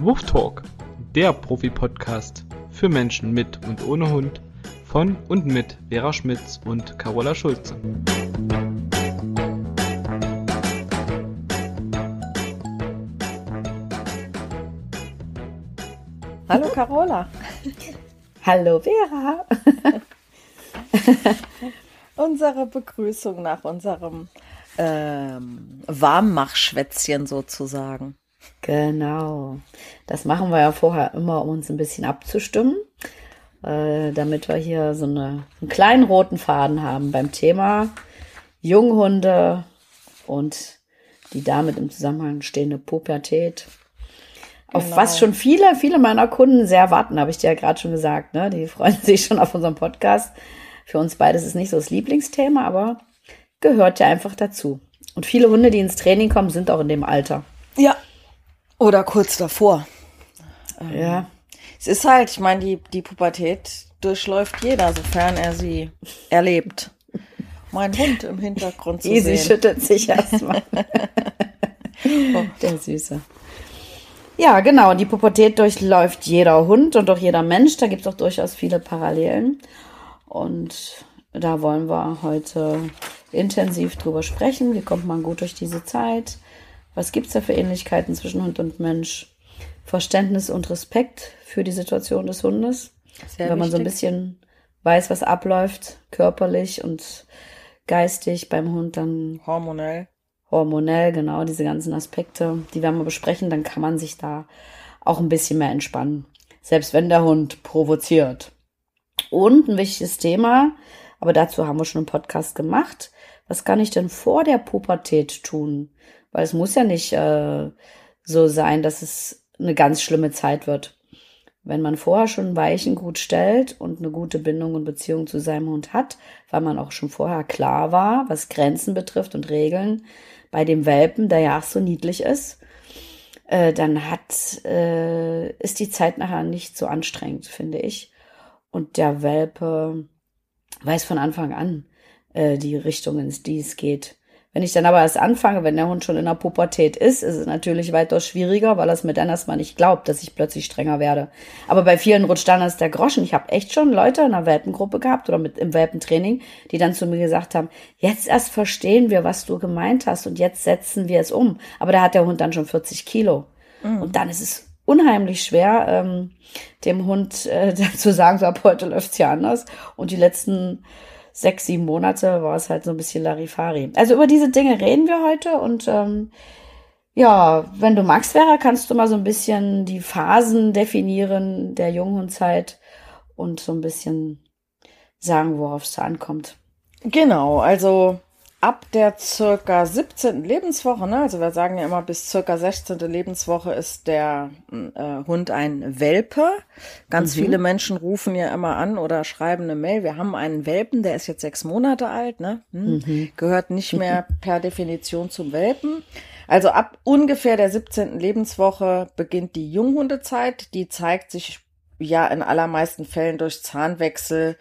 Woof Talk, der Profi-Podcast für Menschen mit und ohne Hund von und mit Vera Schmitz und Carola Schulze. Hallo Carola. Hallo Vera. Unsere Begrüßung nach unserem Warmmachschwätzchen sozusagen. Genau. Das machen wir ja vorher immer, um uns ein bisschen abzustimmen, damit wir hier so einen kleinen roten Faden haben beim Thema Junghunde und die damit im Zusammenhang stehende Pubertät. Auf Genau. was schon viele meiner Kunden sehr warten, habe ich dir ja gerade schon gesagt. Ne? Die freuen sich schon auf unseren Podcast. Für uns beide ist es nicht so das Lieblingsthema, aber gehört ja einfach dazu. Und viele Hunde, die ins Training kommen, sind auch in dem Alter. Ja, oder kurz davor. Ja. Es ist halt, ich meine, die Pubertät durchläuft jeder, sofern er sie erlebt. Mein Hund im Hintergrund zu Easy sehen. schüttelt sich erstmal. Der Süße. Ja, genau. Die Pubertät durchläuft jeder Hund und auch jeder Mensch. Da gibt es auch durchaus viele Parallelen. Und da wollen wir heute intensiv drüber sprechen. Wie kommt man gut durch diese Zeit? Was gibt es da für Ähnlichkeiten zwischen Hund und Mensch? Verständnis und Respekt für die Situation des Hundes. Sehr wenn man so ein wichtig. bisschen weiß, was abläuft, körperlich und geistig beim Hund, dann Hormonell. hormonell, genau, diese ganzen Aspekte, die werden wir besprechen, dann kann man sich da auch ein bisschen mehr entspannen. Selbst wenn der Hund provoziert. Und ein wichtiges Thema, aber dazu haben wir schon einen Podcast gemacht. Was kann ich denn vor der Pubertät tun? Weil es muss ja nicht so sein, dass es eine ganz schlimme Zeit wird. Wenn man vorher schon Weichen gut stellt und eine gute Bindung und Beziehung zu seinem Hund hat, weil man auch schon vorher klar war, was Grenzen betrifft und Regeln, bei dem Welpen, der ja auch so niedlich ist, dann ist die Zeit nachher nicht so anstrengend, finde ich. Und der Welpe weiß von Anfang an die Richtung, in die es geht. Wenn ich dann aber erst anfange, wenn der Hund schon in der Pubertät ist es natürlich weitaus schwieriger, weil er es mir dann erstmal nicht glaubt, dass ich plötzlich strenger werde. Aber bei vielen rutscht dann erst der Groschen. Ich habe echt schon Leute in einer Welpengruppe gehabt oder im Welpentraining, die dann zu mir gesagt haben, jetzt erst verstehen wir, was du gemeint hast und jetzt setzen wir es um. Aber da hat der Hund dann schon 40 Kilo. Und dann ist es unheimlich schwer, dem Hund zu sagen, so ab heute läuft's ja anders. Und die letzten 6-7 Monate war es halt so ein bisschen Larifari. Also über diese Dinge reden wir heute und ja, wenn du magst, Vera, kannst du mal so ein bisschen die Phasen definieren der Junghundzeit und so ein bisschen sagen, worauf es da ankommt. Genau, also ab der circa 17. Lebenswoche, ne? Also wir sagen ja immer, bis circa 16. Lebenswoche ist der Hund ein Welpe. Ganz viele Menschen rufen ja immer an oder schreiben eine Mail, wir haben einen Welpen, der ist jetzt 6 Monate alt, ne? Gehört nicht mehr per Definition zum Welpen. Also ab ungefähr der 17. Lebenswoche beginnt die Junghundezeit. Die zeigt sich ja in allermeisten Fällen durch Zahnwechsel,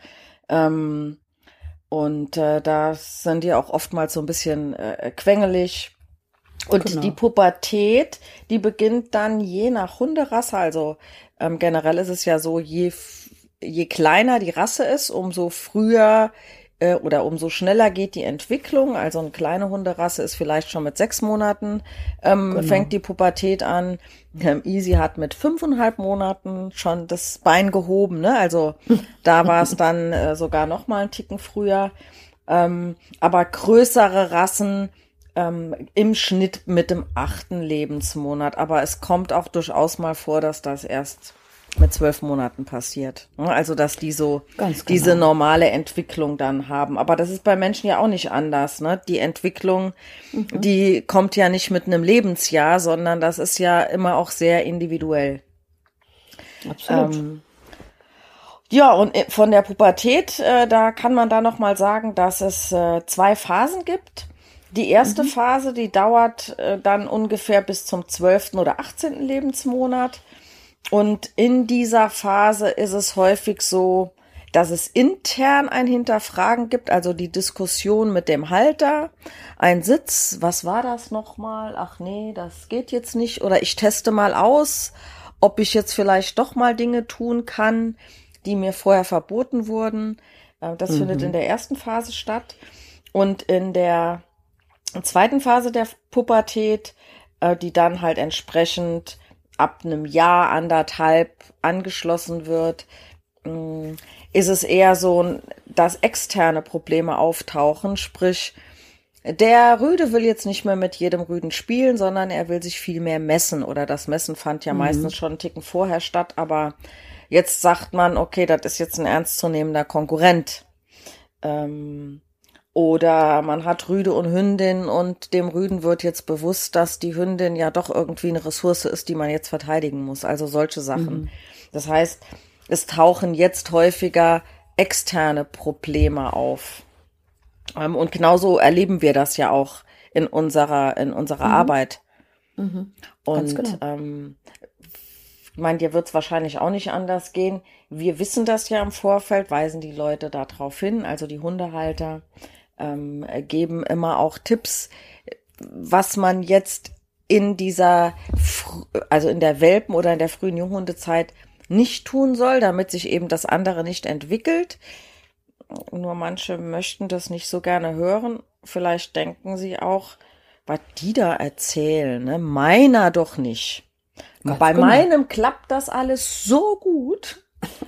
und da sind die auch oftmals so ein bisschen quengelig. Und Genau. die Pubertät, die beginnt dann je nach Hunderasse. Also generell ist es ja so, je kleiner die Rasse ist, umso früher oder umso schneller geht die Entwicklung. Also eine kleine Hunderasse ist vielleicht schon mit 6 Monaten, fängt die Pubertät an. Easy hat mit 5,5 Monaten schon das Bein gehoben, ne? Also da war es dann sogar noch mal einen Ticken früher. Aber größere Rassen im Schnitt mit dem 8. Lebensmonat. Aber es kommt auch durchaus mal vor, dass das erst mit 12 Monaten passiert. Also, dass die so Ganz genau. diese normale Entwicklung dann haben. Aber das ist bei Menschen ja auch nicht anders, ne? Die Entwicklung, die kommt ja nicht mit einem Lebensjahr, sondern das ist ja immer auch sehr individuell. Absolut. Ja, und von der Pubertät, da kann man da noch mal sagen, dass es 2 Phasen gibt. Die erste Phase, die dauert dann ungefähr bis zum 12. oder 18. Lebensmonat. Und in dieser Phase ist es häufig so, dass es intern ein Hinterfragen gibt, also die Diskussion mit dem Halter, ein Sitz, was war das nochmal? Ach nee, das geht jetzt nicht oder ich teste mal aus ob ich jetzt vielleicht doch mal Dinge tun kann, die mir vorher verboten wurden. Das findet in der ersten Phase statt. Und in der zweiten Phase der Pubertät, die dann halt entsprechend ab einem Jahr, anderthalb angeschlossen wird, ist es eher so, dass externe Probleme auftauchen, sprich, der Rüde will jetzt nicht mehr mit jedem Rüden spielen, sondern er will sich viel mehr messen, oder das Messen fand ja meistens schon einen Ticken vorher statt, aber jetzt sagt man, okay, das ist jetzt ein ernstzunehmender Konkurrent. Oder man hat Rüde und Hündin und dem Rüden wird jetzt bewusst, dass die Hündin ja doch irgendwie eine Ressource ist, die man jetzt verteidigen muss. Also solche Sachen. Das heißt, es tauchen jetzt häufiger externe Probleme auf. Und genauso erleben wir das ja auch in unserer Arbeit. Und genau. ich meine, dir wird es wahrscheinlich auch nicht anders gehen. Wir wissen das ja im Vorfeld, weisen die Leute da drauf hin, also die Hundehalter geben immer auch Tipps, was man jetzt in dieser, also in der Welpen- oder in der frühen Junghundezeit nicht tun soll, damit sich eben das andere nicht entwickelt. Nur manche möchten das nicht so gerne hören. Vielleicht denken sie auch, was die da erzählen, ne? Meiner doch nicht. Bei meinem klappt das alles so gut.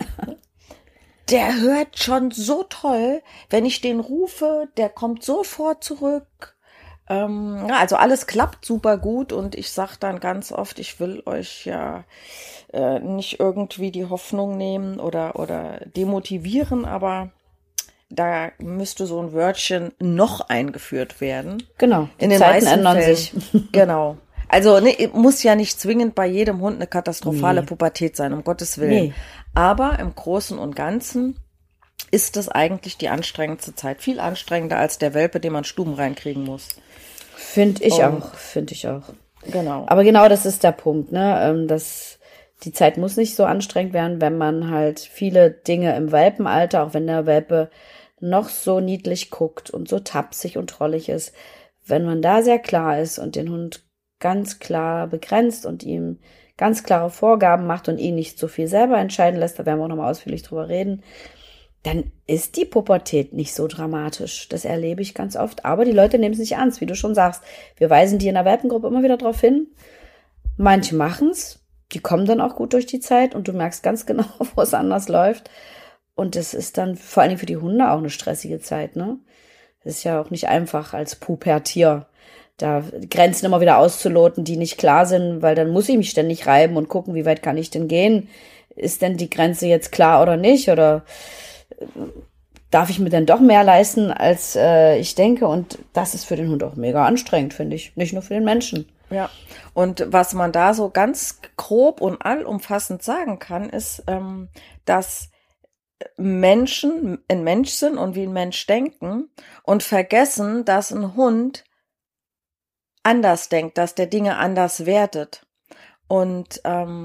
Der hört schon so toll. Wenn ich den rufe, der kommt sofort zurück. Ja, also alles klappt super gut und ich sag dann ganz oft, ich will euch ja nicht irgendwie die Hoffnung nehmen oder demotivieren, aber da müsste so ein Wörtchen noch eingeführt werden. Genau, in den Zeiten meisten ändern Fällen. sich. Genau. Also muss ja nicht zwingend bei jedem Hund eine katastrophale Pubertät sein, um Gottes Willen. Nee. Aber im Großen und Ganzen ist es eigentlich die anstrengendste Zeit. Viel anstrengender als der Welpe, den man Stuben reinkriegen muss. Finde ich auch. Genau. Aber genau das ist der Punkt, ne? Die Zeit muss nicht so anstrengend werden, wenn man halt viele Dinge im Welpenalter, auch wenn der Welpe noch so niedlich guckt und so tapsig und trollig ist, wenn man da sehr klar ist und den Hund ganz klar begrenzt und ihm ganz klare Vorgaben macht und ihn nicht so viel selber entscheiden lässt, da werden wir auch nochmal ausführlich drüber reden, dann ist die Pubertät nicht so dramatisch. Das erlebe ich ganz oft. Aber die Leute nehmen es nicht ernst, wie du schon sagst. Wir weisen die in der Welpengruppe immer wieder darauf hin. Manche machen's, die kommen dann auch gut durch die Zeit und du merkst ganz genau, wo es anders läuft. Und das ist dann vor allen Dingen für die Hunde auch eine stressige Zeit, ne? Das ist ja auch nicht einfach als Pubertier, da Grenzen immer wieder auszuloten, die nicht klar sind, weil dann muss ich mich ständig reiben und gucken, wie weit kann ich denn gehen? Ist denn die Grenze jetzt klar oder nicht? Oder darf ich mir denn doch mehr leisten, als ich denke? Und das ist für den Hund auch mega anstrengend, finde ich. Nicht nur für den Menschen. Ja, und was man da so ganz grob und allumfassend sagen kann, ist, dass Menschen ein Mensch sind und wie ein Mensch denken und vergessen, dass ein Hund anders denkt, dass der Dinge anders wertet. Und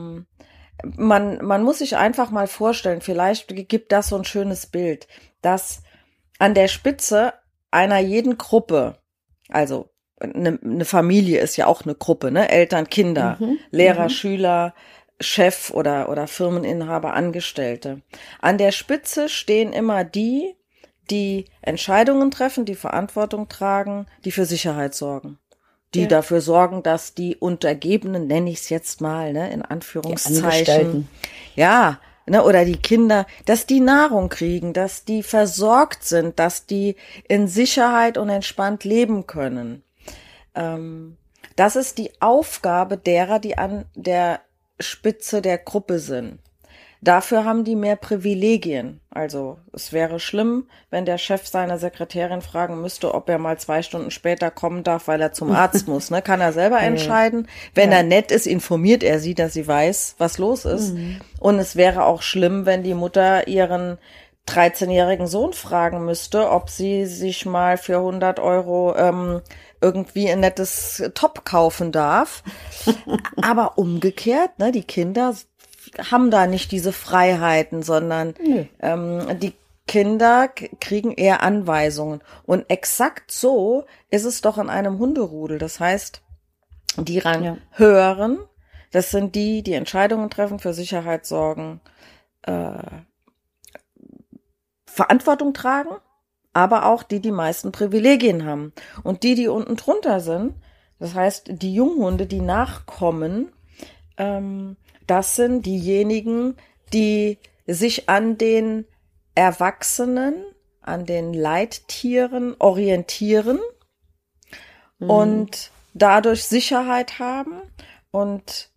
man muss sich einfach mal vorstellen, vielleicht gibt das so ein schönes Bild, dass an der Spitze einer jeden Gruppe, also eine Familie ist ja auch eine Gruppe, ne? Eltern, Kinder, Lehrer, Schüler, Chef oder Firmeninhaber, Angestellte. An der Spitze stehen immer die Entscheidungen treffen, die Verantwortung tragen, die für Sicherheit sorgen. Die dafür sorgen, dass die Untergebenen, nenne ich es jetzt mal, ne, in Anführungszeichen, ja, ne, oder die Kinder, dass die Nahrung kriegen, dass die versorgt sind, dass die in Sicherheit und entspannt leben können. Das ist die Aufgabe derer, die an der Spitze der Gruppe sind. Dafür haben die mehr Privilegien. Also es wäre schlimm, wenn der Chef seine Sekretärin fragen müsste, ob er mal 2 Stunden später kommen darf, weil er zum Arzt muss. Ne? Kann er selber entscheiden. Wenn er nett ist, informiert er sie, dass sie weiß, was los ist. Und es wäre auch schlimm, wenn die Mutter ihren 13-jährigen Sohn fragen müsste, ob sie sich mal für 100 € irgendwie ein nettes Top kaufen darf. Aber umgekehrt, ne, die Kinder haben da nicht diese Freiheiten, sondern die Kinder kriegen eher Anweisungen. Und exakt so ist es doch in einem Hunderudel. Das heißt, die hören, Das sind die, die Entscheidungen treffen, für Sicherheit sorgen, Verantwortung tragen, aber auch die, die meisten Privilegien haben. Und die, die unten drunter sind, das heißt, die Junghunde, die nachkommen, das sind diejenigen, die sich an den Erwachsenen, an den Leittieren orientieren und dadurch Sicherheit haben und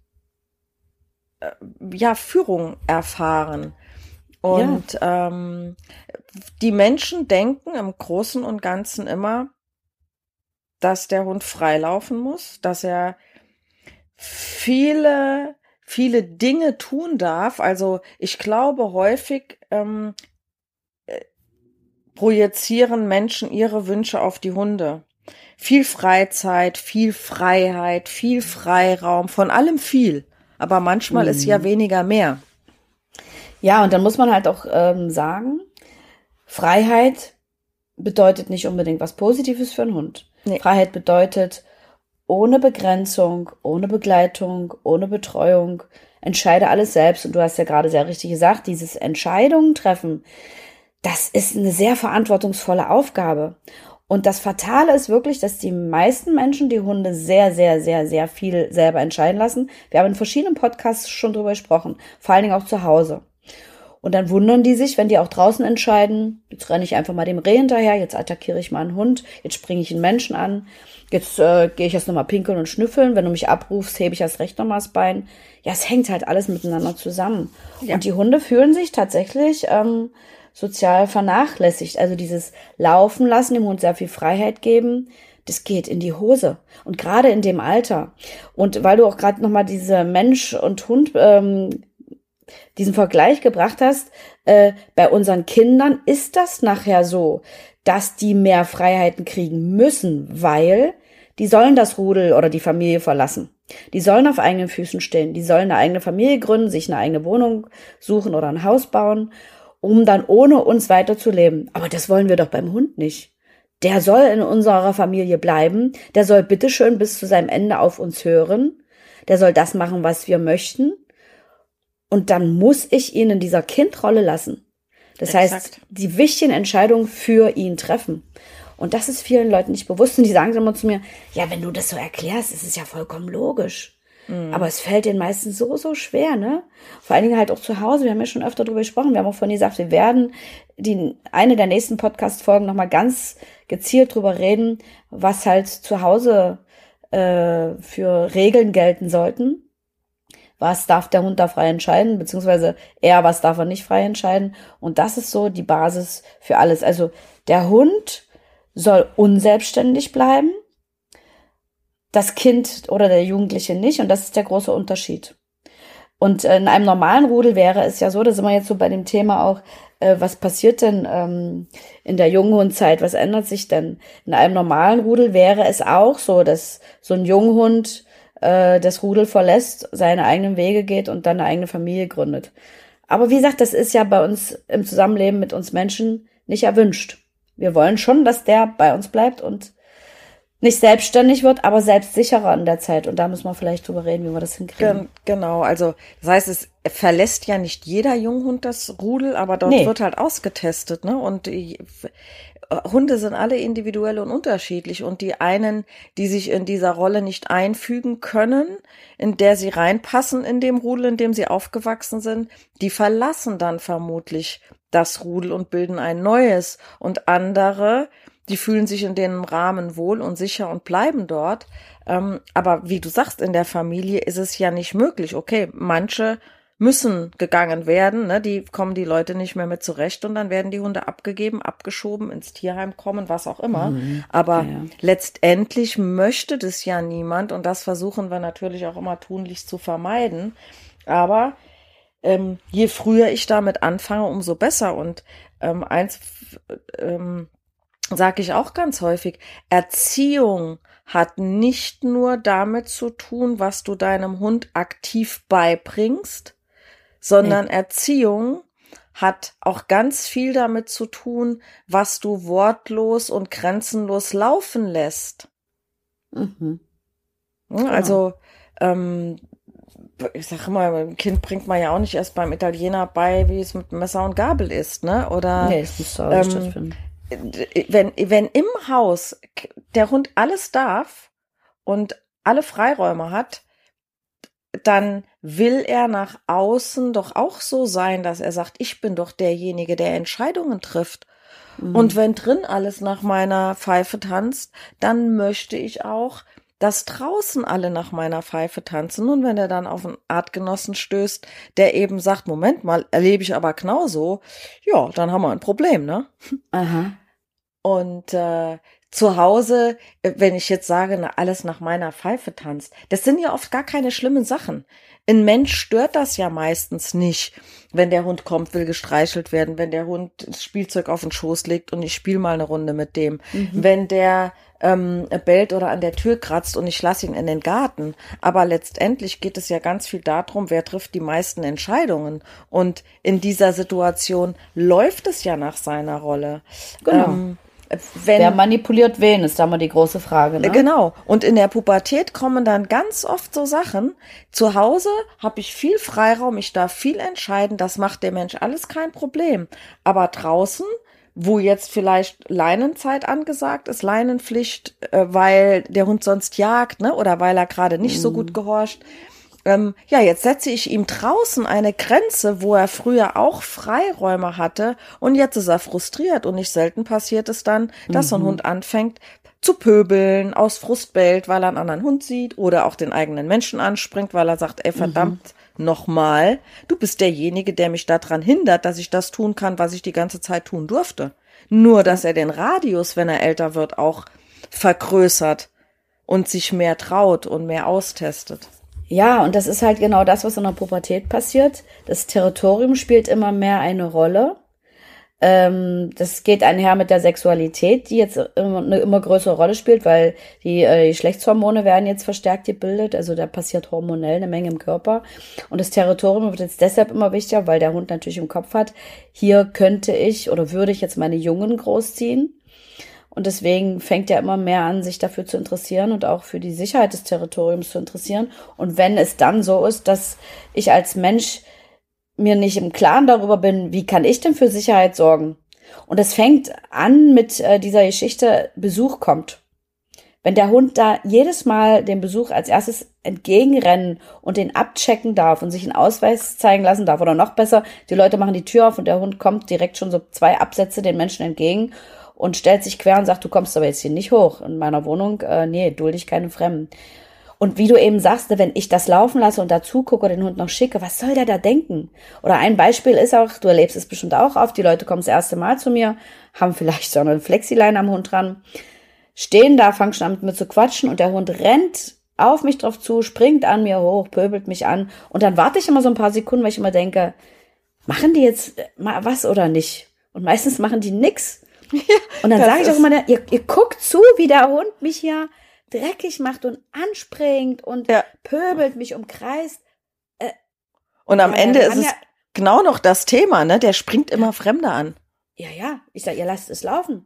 Führung erfahren. Und die Menschen denken im Großen und Ganzen immer, dass der Hund freilaufen muss, dass er viele Dinge tun darf. Also ich glaube, häufig projizieren Menschen ihre Wünsche auf die Hunde. Viel Freizeit, viel Freiheit, viel Freiraum, von allem viel. Aber manchmal ist ja weniger mehr. Ja, und dann muss man halt auch sagen, Freiheit bedeutet nicht unbedingt was Positives für einen Hund. Nee. Freiheit bedeutet ohne Begrenzung, ohne Begleitung, ohne Betreuung, entscheide alles selbst. Und du hast ja gerade sehr richtig gesagt, dieses Entscheidungen treffen, das ist eine sehr verantwortungsvolle Aufgabe. Und das Fatale ist wirklich, dass die meisten Menschen die Hunde sehr, sehr, sehr, sehr viel selber entscheiden lassen. Wir haben in verschiedenen Podcasts schon drüber gesprochen, vor allen Dingen auch zu Hause. Und dann wundern die sich, wenn die auch draußen entscheiden, jetzt renne ich einfach mal dem Reh hinterher, jetzt attackiere ich mal einen Hund, jetzt springe ich einen Menschen an, jetzt gehe ich erst nochmal pinkeln und schnüffeln, wenn du mich abrufst, hebe ich erst recht nochmal das Bein. Ja, es hängt halt alles miteinander zusammen. Ja. Und die Hunde fühlen sich tatsächlich sozial vernachlässigt. Also dieses Laufen lassen, dem Hund sehr viel Freiheit geben, das geht in die Hose. Und gerade in dem Alter. Und weil du auch gerade nochmal diese Mensch und Hund diesen Vergleich gebracht hast, bei unseren Kindern ist das nachher so, dass die mehr Freiheiten kriegen müssen, weil die sollen das Rudel oder die Familie verlassen. Die sollen auf eigenen Füßen stehen, die sollen eine eigene Familie gründen, sich eine eigene Wohnung suchen oder ein Haus bauen, um dann ohne uns weiterzuleben. Aber das wollen wir doch beim Hund nicht. Der soll in unserer Familie bleiben, der soll bitteschön bis zu seinem Ende auf uns hören, der soll das machen, was wir möchten. Und dann muss ich ihn in dieser Kindrolle lassen. Das heißt, die wichtigen Entscheidungen für ihn treffen. Und das ist vielen Leuten nicht bewusst. Und die sagen immer zu mir, ja, wenn du das so erklärst, ist es ja vollkommen logisch. Aber es fällt den meisten so schwer, ne? Vor allen Dingen halt auch zu Hause. Wir haben ja schon öfter darüber gesprochen. Wir haben auch vorhin gesagt, wir werden eine der nächsten Podcast-Folgen nochmal ganz gezielt drüber reden, was halt zu Hause für Regeln gelten sollten. Was darf der Hund da frei entscheiden, beziehungsweise was darf er nicht frei entscheiden. Und das ist so die Basis für alles. Also der Hund soll unselbstständig bleiben, das Kind oder der Jugendliche nicht. Und das ist der große Unterschied. Und in einem normalen Rudel wäre es ja so, da sind wir jetzt so bei dem Thema auch, was passiert denn in der Junghundzeit, was ändert sich denn? In einem normalen Rudel wäre es auch so, dass so ein Junghund das Rudel verlässt, seine eigenen Wege geht und dann eine eigene Familie gründet. Aber wie gesagt, das ist ja bei uns im Zusammenleben mit uns Menschen nicht erwünscht. Wir wollen schon, dass der bei uns bleibt und nicht selbstständig wird, aber selbstsicherer in der Zeit. Und da müssen wir vielleicht drüber reden, wie wir das hinkriegen. Genau, also das heißt, es verlässt ja nicht jeder Junghund das Rudel, aber dort wird halt ausgetestet, ne? Und Hunde sind alle individuell und unterschiedlich und die einen, die sich in dieser Rolle nicht einfügen können, in der sie reinpassen in dem Rudel, in dem sie aufgewachsen sind, die verlassen dann vermutlich das Rudel und bilden ein neues. Und andere, die fühlen sich in dem Rahmen wohl und sicher und bleiben dort. Aber wie du sagst, in der Familie ist es ja nicht möglich. Okay, manche müssen gegangen werden, ne? Die kommen die Leute nicht mehr mit zurecht und dann werden die Hunde abgegeben, abgeschoben, ins Tierheim kommen, was auch immer. Aber letztendlich möchte das ja niemand und das versuchen wir natürlich auch immer tunlichst zu vermeiden. Aber je früher ich damit anfange, umso besser. Und eins sage ich auch ganz häufig, Erziehung hat nicht nur damit zu tun, was du deinem Hund aktiv beibringst, sondern Erziehung hat auch ganz viel damit zu tun, was du wortlos und grenzenlos laufen lässt. Also ich sag immer, ein Kind bringt man ja auch nicht erst beim Italiener bei, wie es mit Messer und Gabel ist, ne? Oder Nee, das musst du auch nicht stattfinden. wenn im Haus der Hund alles darf und alle Freiräume hat, dann will er nach außen doch auch so sein, dass er sagt, ich bin doch derjenige, der Entscheidungen trifft. Und wenn drin alles nach meiner Pfeife tanzt, dann möchte ich auch, dass draußen alle nach meiner Pfeife tanzen. Und wenn er dann auf einen Artgenossen stößt, der eben sagt, Moment mal, erlebe ich aber genauso, ja, dann haben wir ein Problem, ne? Aha. Und zu Hause, wenn ich jetzt sage, na, alles nach meiner Pfeife tanzt, das sind ja oft gar keine schlimmen Sachen. Ein Mensch stört das ja meistens nicht, wenn der Hund kommt, will gestreichelt werden, wenn der Hund das Spielzeug auf den Schoß legt und ich spiele mal eine Runde mit dem, wenn der bellt oder an der Tür kratzt und ich lasse ihn in den Garten. Aber letztendlich geht es ja ganz viel darum, wer trifft die meisten Entscheidungen. Und in dieser Situation läuft es ja nach seiner Rolle. Genau. Wer manipuliert wen, ist da mal die große Frage, ne? Genau. Und in der Pubertät kommen dann ganz oft so Sachen. Zu Hause habe ich viel Freiraum, ich darf viel entscheiden, das macht der Mensch alles kein Problem. Aber draußen, wo jetzt vielleicht Leinenzeit angesagt ist, Leinenpflicht, weil der Hund sonst jagt, ne, oder weil er gerade nicht so gut gehorcht. Ja, jetzt setze ich ihm draußen eine Grenze, wo er früher auch Freiräume hatte und jetzt ist er frustriert und nicht selten passiert es dann, dass so ein Hund anfängt zu pöbeln, aus Frust bellt, weil er einen anderen Hund sieht oder auch den eigenen Menschen anspringt, weil er sagt, ey, verdammt, nochmal, du bist derjenige, der mich daran hindert, dass ich das tun kann, was ich die ganze Zeit tun durfte. Nur, dass er den Radius, wenn er älter wird, auch vergrößert und sich mehr traut und mehr austestet. Ja, und das ist halt genau das, was in der Pubertät passiert. Das Territorium spielt immer mehr eine Rolle. Das geht einher mit der Sexualität, die jetzt eine immer größere Rolle spielt, weil die Geschlechtshormone werden jetzt verstärkt gebildet. Also da passiert hormonell eine Menge im Körper. Und das Territorium wird jetzt deshalb immer wichtiger, weil der Hund natürlich im Kopf hat, hier könnte ich oder würde ich jetzt meine Jungen großziehen. Und deswegen fängt er immer mehr an, sich dafür zu interessieren und auch für die Sicherheit des Territoriums zu interessieren. Und wenn es dann so ist, dass ich als Mensch mir nicht im Klaren darüber bin, wie kann ich denn für Sicherheit sorgen? Und es fängt an mit dieser Geschichte, Besuch kommt. Wenn der Hund da jedes Mal dem Besuch als erstes entgegenrennen und den abchecken darf und sich einen Ausweis zeigen lassen darf, oder noch besser, die Leute machen die Tür auf und der Hund kommt direkt schon so 2 Absätze den Menschen entgegen und stellt sich quer und sagt, du kommst aber jetzt hier nicht hoch in meiner Wohnung. Nee, dulde ich keine Fremden. Und wie du eben sagst, wenn ich das laufen lasse und dazu gucke oder den Hund noch schicke, was soll der da denken? Oder ein Beispiel ist auch, du erlebst es bestimmt auch oft, die Leute kommen das erste Mal zu mir, haben vielleicht so eine Flexileine am Hund dran, stehen da, fangen schon an mit mir zu quatschen und der Hund rennt auf mich drauf zu, springt an mir hoch, pöbelt mich an und dann warte ich immer so ein paar Sekunden, weil ich immer denke, machen die jetzt mal was oder nicht? Und meistens machen die nix. Und dann sage ich auch immer, ihr guckt zu, wie der Hund mich hier dreckig macht und anspringt und pöbelt, mich umkreist. Und am Ende ist es genau noch das Thema, ne? Der springt immer Fremde an. Ja. Ich sage, ihr lasst es laufen.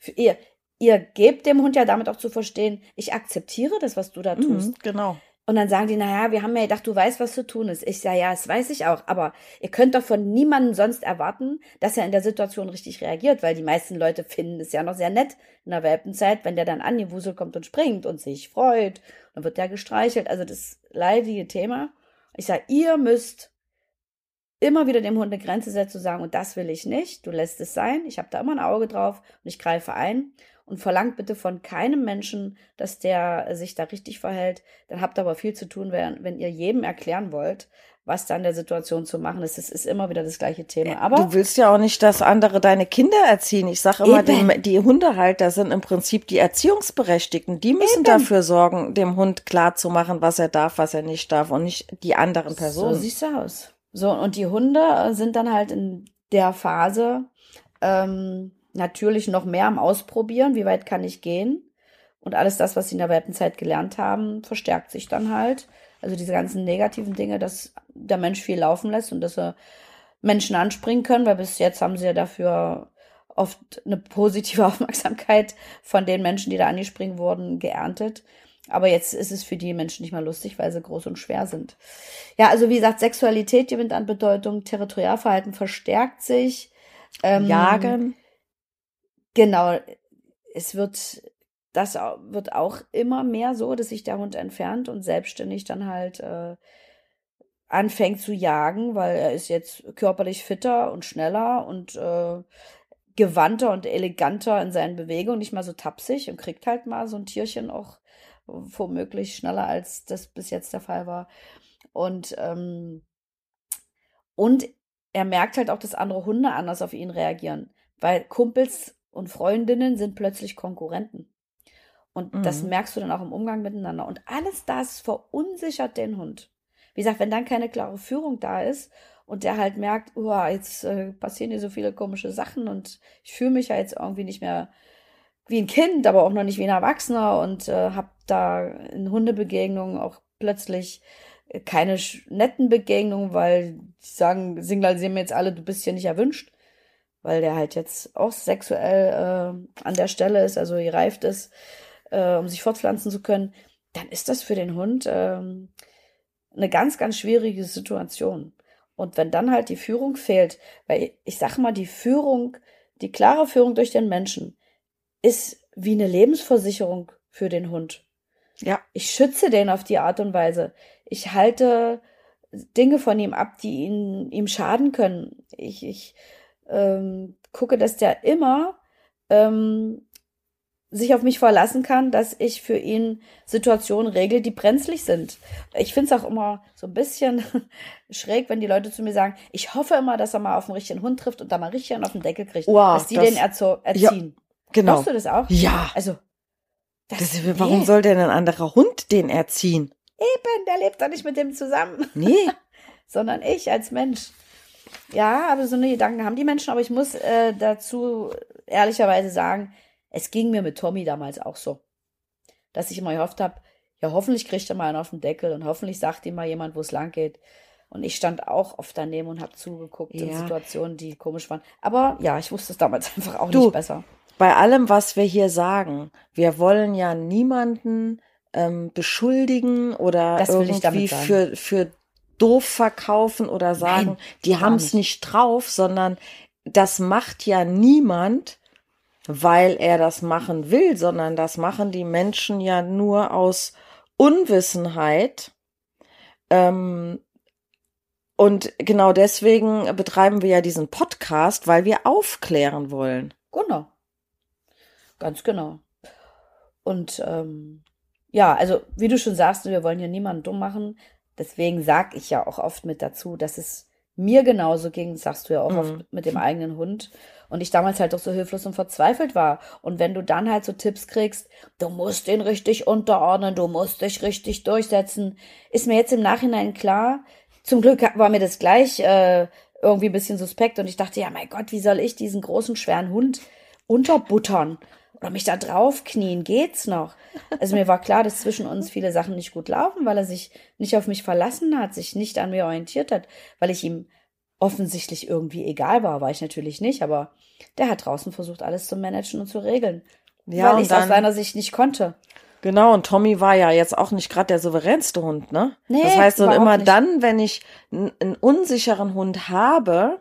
Ihr gebt dem Hund ja damit auch zu verstehen, ich akzeptiere das, was du da tust. Genau. Und dann sagen die, naja, wir haben ja gedacht, du weißt, was zu tun ist. Ich sage, ja, das weiß ich auch. Aber ihr könnt doch von niemandem sonst erwarten, dass er in der Situation richtig reagiert, weil die meisten Leute finden es ja noch sehr nett in der Welpenzeit, wenn der dann angewuselt kommt und springt und sich freut. Dann wird der gestreichelt. Also das leidige Thema. Ich sage, ihr müsst immer wieder dem Hund eine Grenze setzen und sagen, und das will ich nicht. Du lässt es sein. Ich habe da immer ein Auge drauf und ich greife ein. Und verlangt bitte von keinem Menschen, dass der sich da richtig verhält. Dann habt ihr aber viel zu tun, wenn ihr jedem erklären wollt, was da in der Situation zu machen ist. Es ist immer wieder das gleiche Thema. Aber du willst ja auch nicht, dass andere deine Kinder erziehen. Ich sage immer, die Hundehalter sind im Prinzip die Erziehungsberechtigten. Die müssen dafür sorgen, dem Hund klarzumachen, was er darf, was er nicht darf und nicht die anderen Personen. So sieht's aus. So, und die Hunde sind dann halt in der Phase, natürlich noch mehr am Ausprobieren, wie weit kann ich gehen. Und alles das, was sie in der Welpenzeit gelernt haben, verstärkt sich dann halt. Also diese ganzen negativen Dinge, dass der Mensch viel laufen lässt und dass Menschen anspringen können, weil bis jetzt haben sie ja dafür oft eine positive Aufmerksamkeit von den Menschen, die da angesprungen wurden, geerntet. Aber jetzt ist es für die Menschen nicht mehr lustig, weil sie groß und schwer sind. Ja, also wie gesagt, Sexualität gewinnt an Bedeutung, Territorialverhalten verstärkt sich. Jagen. Genau, das wird auch immer mehr so, dass sich der Hund entfernt und selbstständig dann halt anfängt zu jagen, weil er ist jetzt körperlich fitter und schneller und gewandter und eleganter in seinen Bewegungen, nicht mal so tapsig und kriegt halt mal so ein Tierchen auch womöglich schneller, als das bis jetzt der Fall war. Und er merkt halt auch, dass andere Hunde anders auf ihn reagieren, weil Kumpels und Freundinnen sind plötzlich Konkurrenten. Und das merkst du dann auch im Umgang miteinander. Und alles das verunsichert den Hund. Wie gesagt, wenn dann keine klare Führung da ist und der halt merkt, jetzt passieren hier so viele komische Sachen und ich fühle mich ja jetzt irgendwie nicht mehr wie ein Kind, aber auch noch nicht wie ein Erwachsener und habe da in Hundebegegnungen auch plötzlich keine netten Begegnungen, weil die signalisieren mir jetzt alle, du bist hier nicht erwünscht, weil der halt jetzt auch sexuell an der Stelle ist, also gereift ist, um sich fortpflanzen zu können, dann ist das für den Hund eine ganz, ganz schwierige Situation. Und wenn dann halt die Führung fehlt, weil ich sag mal, die klare Führung durch den Menschen ist wie eine Lebensversicherung für den Hund. Ja. Ich schütze den auf die Art und Weise. Ich halte Dinge von ihm ab, die ihm schaden können. Ich gucke, dass der immer sich auf mich verlassen kann, dass ich für ihn Situationen regle, die brenzlig sind. Ich finde es auch immer so ein bisschen schräg, wenn die Leute zu mir sagen, ich hoffe immer, dass er mal auf den richtigen Hund trifft und da mal richtig einen auf den Deckel kriegt, dass die den erziehen. Ja, genau. Glaubst du das auch? Ja. Also, warum soll denn ein anderer Hund den erziehen? Eben, der lebt doch nicht mit dem zusammen. Nee. Sondern ich als Mensch. Ja, aber so eine Gedanken haben die Menschen, aber ich muss dazu ehrlicherweise sagen, es ging mir mit Tommy damals auch so, dass ich immer gehofft habe, ja, hoffentlich kriegt er mal einen auf den Deckel und hoffentlich sagt ihm mal jemand, wo es lang geht. Und ich stand auch oft daneben und habe zugeguckt in Situationen, die komisch waren. Aber ja, ich wusste es damals einfach auch nicht besser. Bei allem, was wir hier sagen, wir wollen ja niemanden beschuldigen oder irgendwie für doof verkaufen oder sagen, nein, die haben es nicht drauf, sondern das macht ja niemand, weil er das machen will, sondern das machen die Menschen ja nur aus Unwissenheit. Und genau deswegen betreiben wir ja diesen Podcast, weil wir aufklären wollen. Genau. Ganz genau. Und also wie du schon sagst, wir wollen ja niemanden dumm machen. Deswegen sage ich ja auch oft mit dazu, dass es mir genauso ging, das sagst du ja auch oft mit dem eigenen Hund. Und ich damals halt auch so hilflos und verzweifelt war. Und wenn du dann halt so Tipps kriegst, du musst den richtig unterordnen, du musst dich richtig durchsetzen, ist mir jetzt im Nachhinein klar. Zum Glück war mir das gleich irgendwie ein bisschen suspekt. Und ich dachte, ja mein Gott, wie soll ich diesen großen, schweren Hund unterbuttern? Oder mich da draufknien, geht's noch? Also mir war klar, dass zwischen uns viele Sachen nicht gut laufen, weil er sich nicht auf mich verlassen hat, sich nicht an mir orientiert hat, weil ich ihm offensichtlich irgendwie egal war ich natürlich nicht, aber der hat draußen versucht, alles zu managen und zu regeln, weil ich es aus seiner Sicht nicht konnte. Genau, und Tommy war ja jetzt auch nicht gerade der souveränste Hund, ne? Nee, das heißt, und immer dann, wenn ich einen unsicheren Hund habe,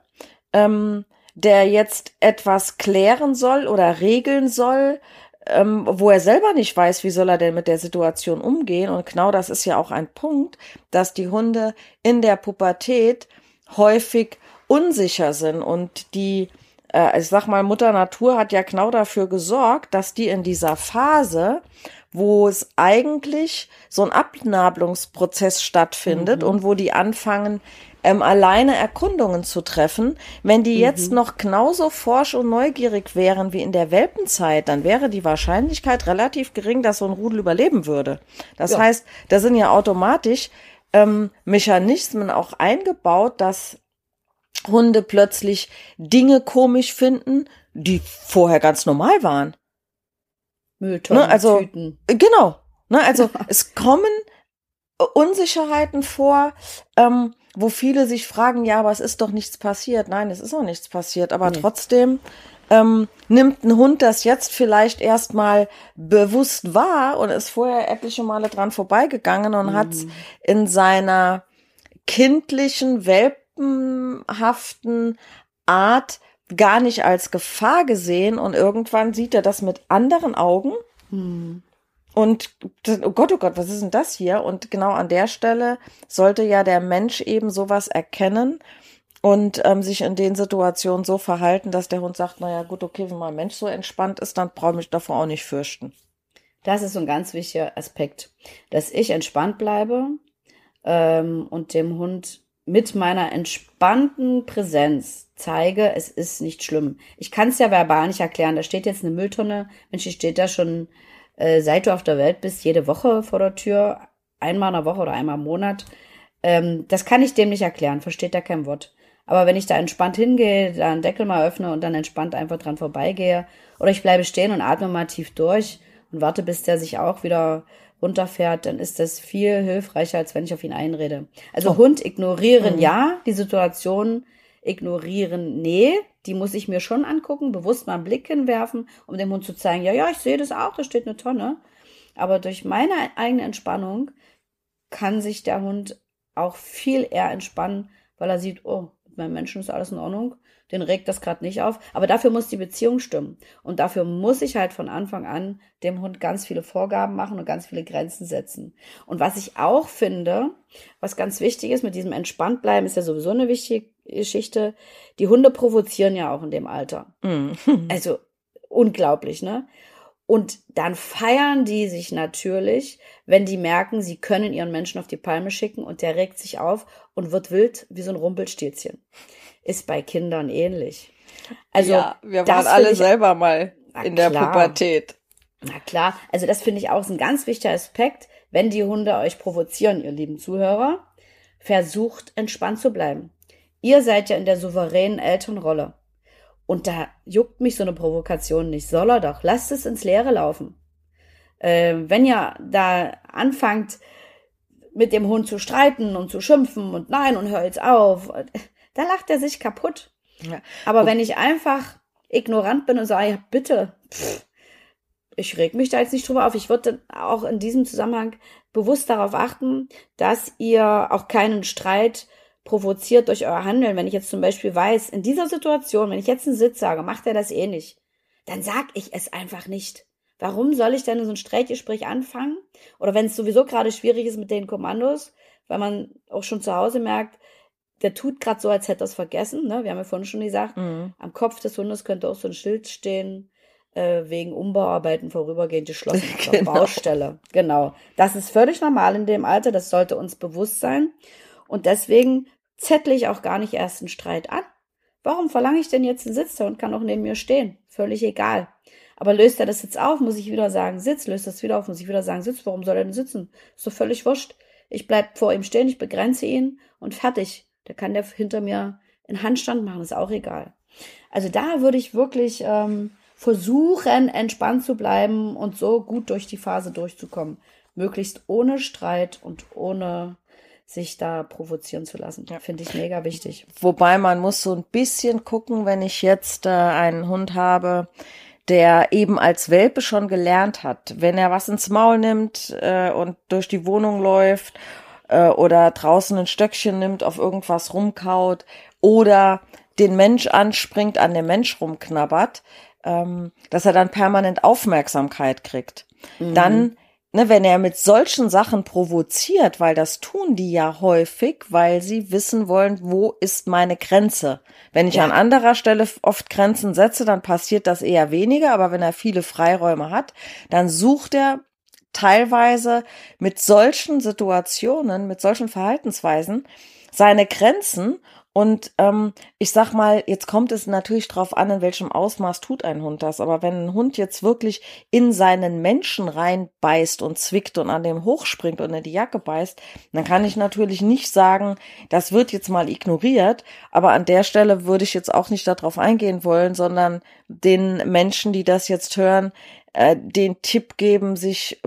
der jetzt etwas klären soll oder regeln soll, wo er selber nicht weiß, wie soll er denn mit der Situation umgehen. Und genau das ist ja auch ein Punkt, dass die Hunde in der Pubertät häufig unsicher sind. Und ich sag mal, Mutter Natur hat ja genau dafür gesorgt, dass die in dieser Phase, wo es eigentlich so ein Abnabelungsprozess stattfindet und wo die anfangen, alleine Erkundungen zu treffen. Wenn die jetzt noch genauso forsch und neugierig wären wie in der Welpenzeit, dann wäre die Wahrscheinlichkeit relativ gering, dass so ein Rudel überleben würde. Das heißt, da sind ja automatisch Mechanismen auch eingebaut, dass Hunde plötzlich Dinge komisch finden, die vorher ganz normal waren. Mülltonnen, Tüten. Genau. Also es kommen Unsicherheiten vor, wo viele sich fragen, ja, aber es ist doch nichts passiert. Nein, es ist auch nichts passiert, aber trotzdem nimmt ein Hund das jetzt vielleicht erstmal bewusst wahr und ist vorher etliche Male dran vorbeigegangen und hat es in seiner kindlichen, welpenhaften Art gar nicht als Gefahr gesehen und irgendwann sieht er das mit anderen Augen und oh Gott, was ist denn das hier? Und genau an der Stelle sollte ja der Mensch eben sowas erkennen und sich in den Situationen so verhalten, dass der Hund sagt, naja gut, okay, wenn mein Mensch so entspannt ist, dann brauche ich mich davor auch nicht fürchten. Das ist so ein ganz wichtiger Aspekt, dass ich entspannt bleibe und dem Hund mit meiner entspannten Präsenz zeige, es ist nicht schlimm. Ich kann es ja verbal nicht erklären. Da steht jetzt eine Mülltonne, Mensch, die steht da schon, seit du auf der Welt bist, jede Woche vor der Tür, einmal in der Woche oder einmal im Monat. Das kann ich dem nicht erklären, versteht er kein Wort. Aber wenn ich da entspannt hingehe, da einen Deckel mal öffne und dann entspannt einfach dran vorbeigehe, oder ich bleibe stehen und atme mal tief durch und warte, bis der sich auch wieder runterfährt, dann ist das viel hilfreicher, als wenn ich auf ihn einrede. Also Hund ignorieren, ja, die Situation ignorieren, nee, die muss ich mir schon angucken, bewusst mal einen Blick hinwerfen, um dem Hund zu zeigen, ja, ich sehe das auch, da steht eine Tonne. Aber durch meine eigene Entspannung kann sich der Hund auch viel eher entspannen, weil er sieht, oh, mit meinem Menschen ist alles in Ordnung, den regt das gerade nicht auf. Aber dafür muss die Beziehung stimmen. Und dafür muss ich halt von Anfang an dem Hund ganz viele Vorgaben machen und ganz viele Grenzen setzen. Und was ich auch finde, was ganz wichtig ist, mit diesem Entspanntbleiben, ist ja sowieso eine wichtige Geschichte. Die Hunde provozieren ja auch in dem Alter. Also unglaublich, ne? Und dann feiern die sich natürlich, wenn die merken, sie können ihren Menschen auf die Palme schicken und der regt sich auf und wird wild wie so ein Rumpelstilzchen. Ist bei Kindern ähnlich. Also ja, wir waren alle selber mal in der Pubertät. Na klar, also das finde ich auch ein ganz wichtiger Aspekt. Wenn die Hunde euch provozieren, ihr lieben Zuhörer, versucht entspannt zu bleiben. Ihr seid ja in der souveränen Elternrolle. Und da juckt mich so eine Provokation nicht. Soll er doch. Lasst es ins Leere laufen. Wenn ihr da anfangt, mit dem Hund zu streiten und zu schimpfen und nein und hör jetzt auf, da lacht er sich kaputt. Ja. Aber wenn ich einfach ignorant bin und sage, ja, bitte, ich reg mich da jetzt nicht drüber auf. Ich würde auch in diesem Zusammenhang bewusst darauf achten, dass ihr auch keinen Streit provoziert durch euer Handeln. Wenn ich jetzt zum Beispiel weiß, in dieser Situation, wenn ich jetzt einen Sitz sage, macht er das eh nicht, dann sag ich es einfach nicht. Warum soll ich denn so ein Streitgespräch anfangen? Oder wenn es sowieso gerade schwierig ist mit den Kommandos, weil man auch schon zu Hause merkt, der tut gerade so, als hätte er es vergessen. Ne? Wir haben ja vorhin schon gesagt, am Kopf des Hundes könnte auch so ein Schild stehen, wegen Umbauarbeiten vorübergehend geschlossen. Genau. Baustelle. Genau. Das ist völlig normal in dem Alter, das sollte uns bewusst sein. Und deswegen zettle ich auch gar nicht erst einen Streit an. Warum verlange ich denn jetzt einen Sitz? Der Hund kann auch neben mir stehen. Völlig egal. Aber löst er das jetzt auf, muss ich wieder sagen, Sitz. Löst das wieder auf, muss ich wieder sagen, Sitz. Warum soll er denn sitzen? Ist doch völlig wurscht. Ich bleib vor ihm stehen, ich begrenze ihn und fertig. Da kann der hinter mir einen Handstand machen, ist auch egal. Also da würde ich wirklich versuchen, entspannt zu bleiben und so gut durch die Phase durchzukommen. Möglichst ohne Streit und ohne sich da provozieren zu lassen. Ja. Finde ich mega wichtig. Wobei man muss so ein bisschen gucken, wenn ich jetzt einen Hund habe, der eben als Welpe schon gelernt hat, wenn er was ins Maul nimmt und durch die Wohnung läuft oder draußen ein Stöckchen nimmt, auf irgendwas rumkaut oder den Mensch anspringt, an dem Mensch rumknabbert, dass er dann permanent Aufmerksamkeit kriegt. Dann, wenn er mit solchen Sachen provoziert, weil das tun die ja häufig, weil sie wissen wollen, wo ist meine Grenze. Wenn ich an anderer Stelle oft Grenzen setze, dann passiert das eher weniger, aber wenn er viele Freiräume hat, dann sucht er teilweise mit solchen Situationen, mit solchen Verhaltensweisen seine Grenzen. Und ich sag mal, jetzt kommt es natürlich drauf an, in welchem Ausmaß tut ein Hund das. Aber wenn ein Hund jetzt wirklich in seinen Menschen reinbeißt und zwickt und an dem hochspringt und in die Jacke beißt, dann kann ich natürlich nicht sagen, das wird jetzt mal ignoriert. Aber an der Stelle würde ich jetzt auch nicht darauf eingehen wollen, sondern den Menschen, die das jetzt hören, den Tipp geben, sich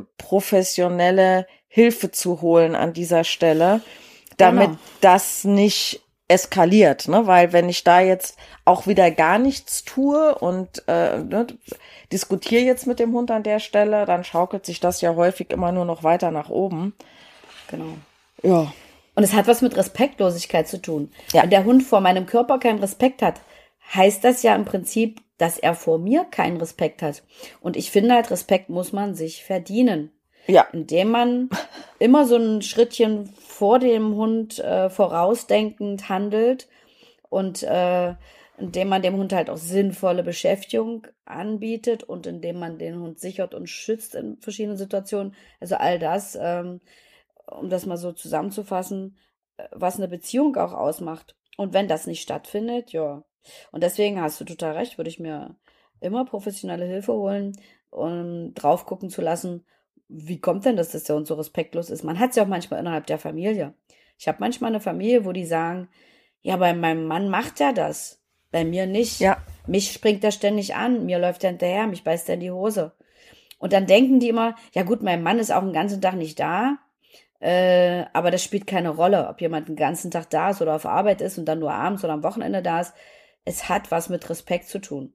professionelle Hilfe zu holen an dieser Stelle, damit das nicht eskaliert, ne? Weil wenn ich da jetzt auch wieder gar nichts tue und diskutiere jetzt mit dem Hund an der Stelle, dann schaukelt sich das ja häufig immer nur noch weiter nach oben. Genau. Ja. Und es hat was mit Respektlosigkeit zu tun. Ja. Wenn der Hund vor meinem Körper keinen Respekt hat, heißt das ja im Prinzip, dass er vor mir keinen Respekt hat. Und ich finde halt, Respekt muss man sich verdienen. Ja. Indem man immer so ein Schrittchen vor dem Hund vorausdenkend handelt und indem man dem Hund halt auch sinnvolle Beschäftigung anbietet und indem man den Hund sichert und schützt in verschiedenen Situationen. Also all das, um das mal so zusammenzufassen, was eine Beziehung auch ausmacht. Und wenn das nicht stattfindet, ja. Und deswegen hast du total recht, würde ich mir immer professionelle Hilfe holen, um drauf gucken zu lassen, wie kommt denn das, dass der Hund so respektlos ist? Man hat es ja auch manchmal innerhalb der Familie. Ich habe manchmal eine Familie, wo die sagen, ja, bei meinem Mann macht er das, bei mir nicht. Ja. Mich springt er ständig an, mir läuft er hinterher, mich beißt er in die Hose. Und dann denken die immer, ja gut, mein Mann ist auch den ganzen Tag nicht da, aber das spielt keine Rolle, ob jemand den ganzen Tag da ist oder auf Arbeit ist und dann nur abends oder am Wochenende da ist. Es hat was mit Respekt zu tun.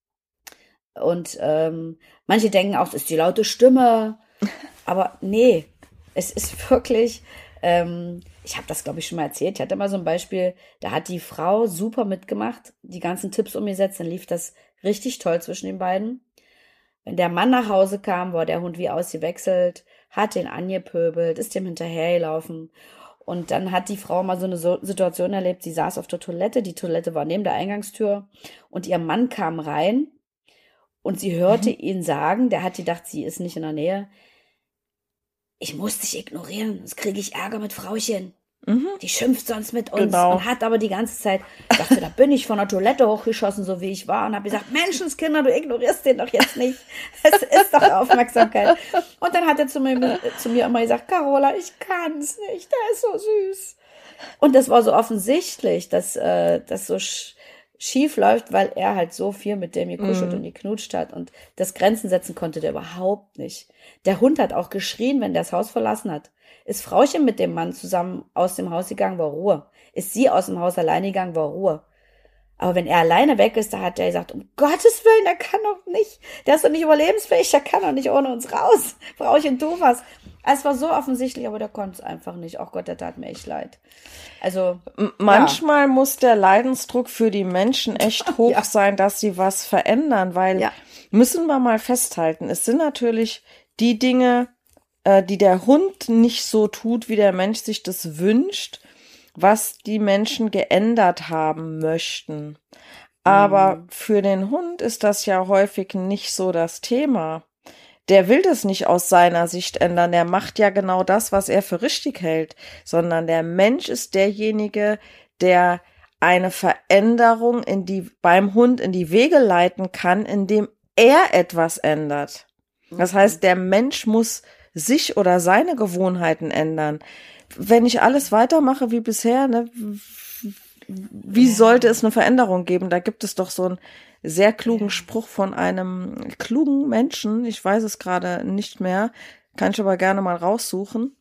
Und manche denken auch, es ist die laute Stimme. Aber nee, es ist wirklich, ich habe das, glaube ich, schon mal erzählt. Ich hatte mal so ein Beispiel, da hat die Frau super mitgemacht, die ganzen Tipps umgesetzt, dann lief das richtig toll zwischen den beiden. Wenn der Mann nach Hause kam, war der Hund wie ausgewechselt, hat den angepöbelt, ist dem hinterhergelaufen. Und dann hat die Frau mal so eine Situation erlebt, sie saß auf der Toilette, die Toilette war neben der Eingangstür und ihr Mann kam rein und sie hörte ihn sagen, der hat gedacht, sie ist nicht in der Nähe, ich muss dich ignorieren, sonst kriege ich Ärger mit Frauchen. Die schimpft sonst mit uns und hat aber die ganze Zeit, ich dachte, da bin ich von der Toilette hochgeschossen, so wie ich war und habe gesagt, Menschenskinder, du ignorierst den doch jetzt nicht. Es ist doch Aufmerksamkeit. Und dann hat er zu mir immer gesagt, Carola, ich kann's nicht, der ist so süß. Und das war so offensichtlich, dass das so schief läuft, weil er halt so viel mit dem gekuschelt und geknutscht hat und das Grenzen setzen konnte der überhaupt nicht. Der Hund hat auch geschrien, wenn der das Haus verlassen hat. Ist Frauchen mit dem Mann zusammen aus dem Haus gegangen, war Ruhe. Ist sie aus dem Haus alleine gegangen, war Ruhe. Aber wenn er alleine weg ist, da hat der gesagt, um Gottes Willen, der kann doch nicht, der ist doch nicht überlebensfähig, der kann doch nicht ohne uns raus. Frauchen, tu was. Es war so offensichtlich, aber der konnte es einfach nicht. Ach Gott, der tat mir echt leid. Also manchmal muss der Leidensdruck für die Menschen echt hoch sein, dass sie was verändern, weil müssen wir mal festhalten, es sind natürlich die Dinge, die der Hund nicht so tut, wie der Mensch sich das wünscht, was die Menschen geändert haben möchten. Aber für den Hund ist das ja häufig nicht so das Thema. Der will das nicht aus seiner Sicht ändern. Der macht ja genau das, was er für richtig hält. Sondern der Mensch ist derjenige, der eine Veränderung beim Hund in die Wege leiten kann, indem er etwas ändert. Das heißt, der Mensch muss sich oder seine Gewohnheiten ändern. Wenn ich alles weitermache wie bisher, ne, wie sollte es eine Veränderung geben? Da gibt es doch so einen sehr klugen Spruch von einem klugen Menschen. Ich weiß es gerade nicht mehr. Kann ich aber gerne mal raussuchen.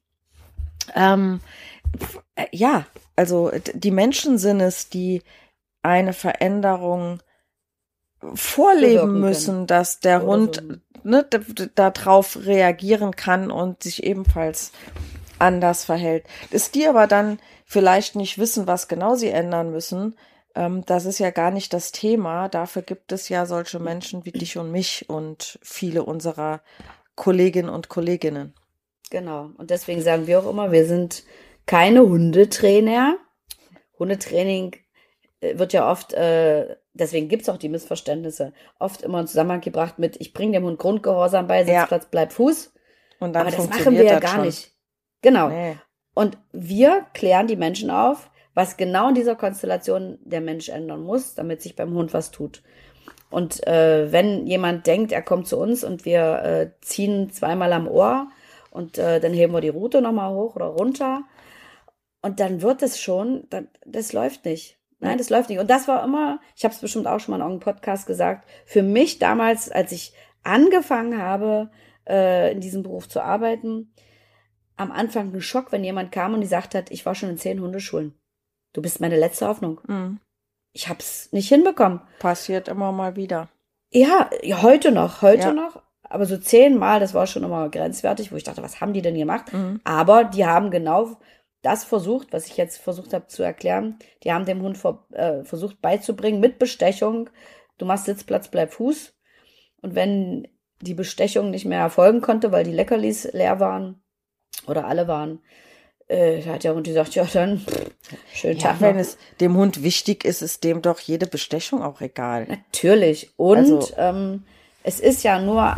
Also die Menschen sind es, die eine Veränderung vorleben müssen, dass der Hund darauf reagieren kann und sich ebenfalls anders verhält. Dass die aber dann vielleicht nicht wissen, was genau sie ändern müssen, das ist ja gar nicht das Thema. Dafür gibt es ja solche Menschen wie dich und mich und viele unserer Kolleginnen und Kolleginnen. Genau. Und deswegen sagen wir auch immer, wir sind keine Hundetrainer. Hundetraining wird ja oft, deswegen gibt es auch die Missverständnisse, oft immer in Zusammenhang gebracht mit, ich bringe dem Hund Grundgehorsam bei, Sitzplatz, bleib Fuß. Und dann aber das machen wir ja gar nicht. Genau. Nee. Und wir klären die Menschen auf, was genau in dieser Konstellation der Mensch ändern muss, damit sich beim Hund was tut. Und wenn jemand denkt, er kommt zu uns und wir ziehen zweimal am Ohr und dann heben wir die Rute nochmal hoch oder runter und dann wird es schon, das läuft nicht. Nein, das läuft nicht. Und das war immer, ich habe es bestimmt auch schon mal in irgendeinem Podcast gesagt, für mich damals, als ich angefangen habe, in diesem Beruf zu arbeiten, am Anfang ein Schock, wenn jemand kam und gesagt hat, ich war schon in 10 Hundeschulen. Du bist meine letzte Hoffnung. Mhm. Ich hab's nicht hinbekommen. Passiert immer mal wieder. Ja, heute noch, Ja. aber so 10-mal, das war schon immer grenzwertig, wo ich dachte, was haben die denn gemacht? Mhm. Aber die haben genau das versucht, was ich jetzt versucht habe zu erklären. Die haben dem Hund versucht beizubringen mit Bestechung. Du machst Sitzplatz, bleib Fuß. Und wenn die Bestechung nicht mehr erfolgen konnte, weil die Leckerlis leer waren oder alle waren, hat der Hund gesagt, ja dann, schönen Ja, Tag wenn noch. es dem Hund wichtig ist, ist dem doch jede Bestechung auch egal. Natürlich. Und Also- es ist ja nur